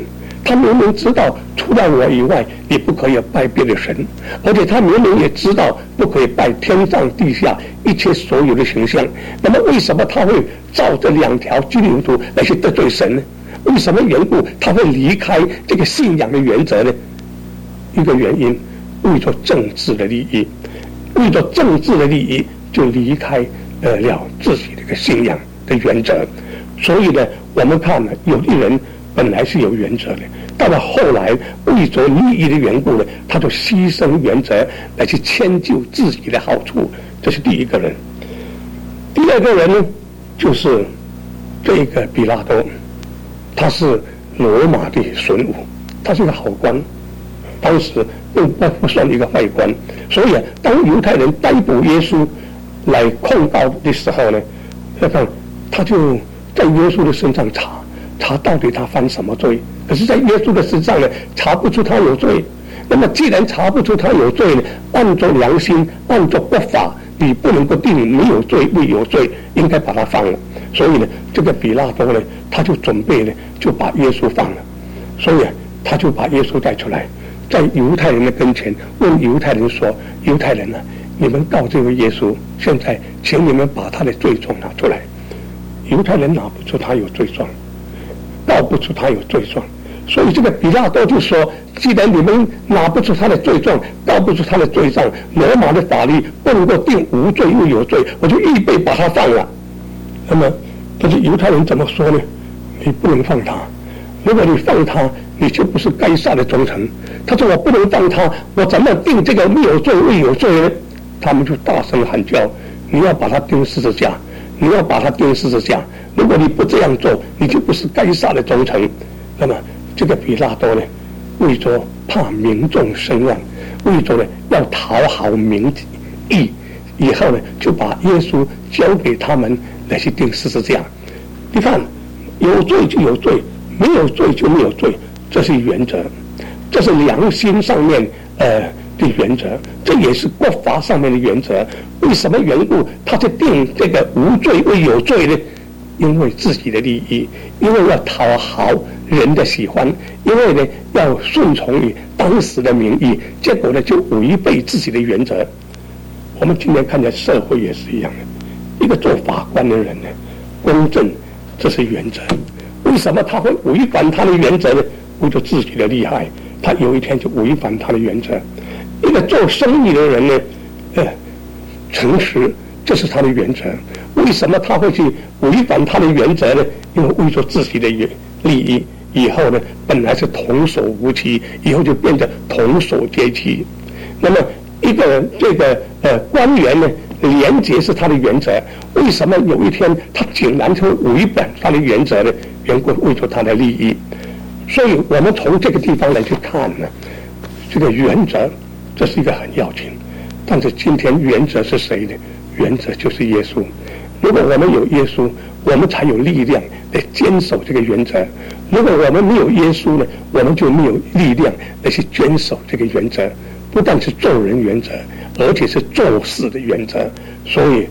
[SPEAKER 3] 他明明知道除了我以外你不可以拜别的神，而且他明明也知道不可以拜天上地下一切所有的形象，那么为什么他会照这2条金牛犊来去得罪神呢？为什么缘故他会离开这个信仰的原则呢？一个原因，为着政治的利益，为着政治的利益就离开了自己的一个信仰的原则。所以呢，我们看呢，有的人本来是有原则的，到了后来为着利益的缘故呢，他就牺牲原则来去迁就自己的好处。这是第一个人。第二个人呢，就是这个比拉多，他是罗马的巡抚，他是个好官，当时不算一个坏官。所以当犹太人逮捕耶稣来控告的时候呢，他就在耶稣的身上查到底他犯什么罪。可是在耶稣的身上呢，查不出他有罪。那么既然查不出他有罪呢，按照良心，按照国法，你不能够定没有罪未有罪，应该把他放了。所以呢，这个比拉多呢，他就准备呢，就把耶稣放了。所以他就把耶稣带出来，在犹太人的跟前问犹太人说：“犹太人啊，你们告这位耶稣，现在请你们把他的罪状拿出来。”犹太人拿不出他有罪状，告不出他有罪状，所以这个比拉多就说：“既然你们拿不出他的罪状，告不出他的罪状，罗马的法律不能够定无罪又有罪，我就预备把他放了。”那么，但是犹太人怎么说呢？你不能放他，如果你放他，你就不是该杀的忠臣。他说：“我不能放他，我怎么定这个没有罪未有罪呢？”他们就大声喊叫：“你要把他钉十字架！你要把他钉十字架！如果你不这样做，你就不是该杀的忠臣。”那么这个比拉多呢，为着怕民众声望，为着呢要讨好民意，以后呢就把耶稣交给他们来去钉十字架。你看，有罪就有罪，没有罪就没有罪，这是原则，这是良心上面的原则，这也是国法上面的原则。为什么缘故他就定这个无罪未有罪呢？因为自己的利益，因为要讨好人的喜欢，因为呢要顺从于当时的民意，结果呢就违背自己的原则。我们今天看见社会也是一样的，一个做法官的人呢，公正，这是原则。为什么他会违反他的原则呢？为了自己的利害，他有一天就违反他的原则。一个做生意的人呢，诚实，这是他的原则。为什么他会去违反他的原则呢？因为为了自己的利益，以后呢本来是童叟无欺，以后就变成童叟皆欺。那么一个这个官员呢，廉洁是他的原则，为什么有一天他竟然会违反他的原则呢？缘故为了他的利益。所以我们从这个地方来去看呢，这个原则这是一个很要紧。但是今天原则是谁呢？原则就是耶稣。如果我们有耶稣，我们才有力量来坚守这个原则。如果我们没有耶稣呢，我们就没有力量来去坚守这个原则。不但是做人原则，而且是做事的原则。所以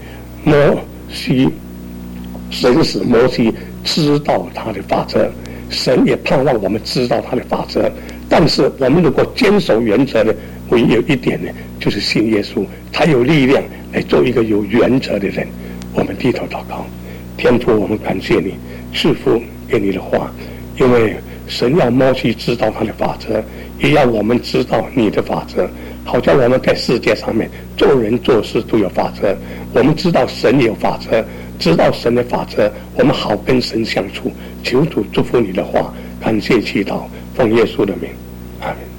[SPEAKER 3] 神使摩西知道他的法则，神也盼望我们知道他的法则。但是我们如果坚守原则呢，唯有一点呢，就是信耶稣，才有力量来做一个有原则的人。我们低头祷告。天父，我们感谢你赐福给你的话，因为神要摩西知道他的法则，也要我们知道你的法则，好叫我们在世界上面做人做事都有法则。我们知道神有法则，知道神的法则，我们好跟神相处。求主祝福你的话，感谢祈祷，奉耶稣的名，阿们。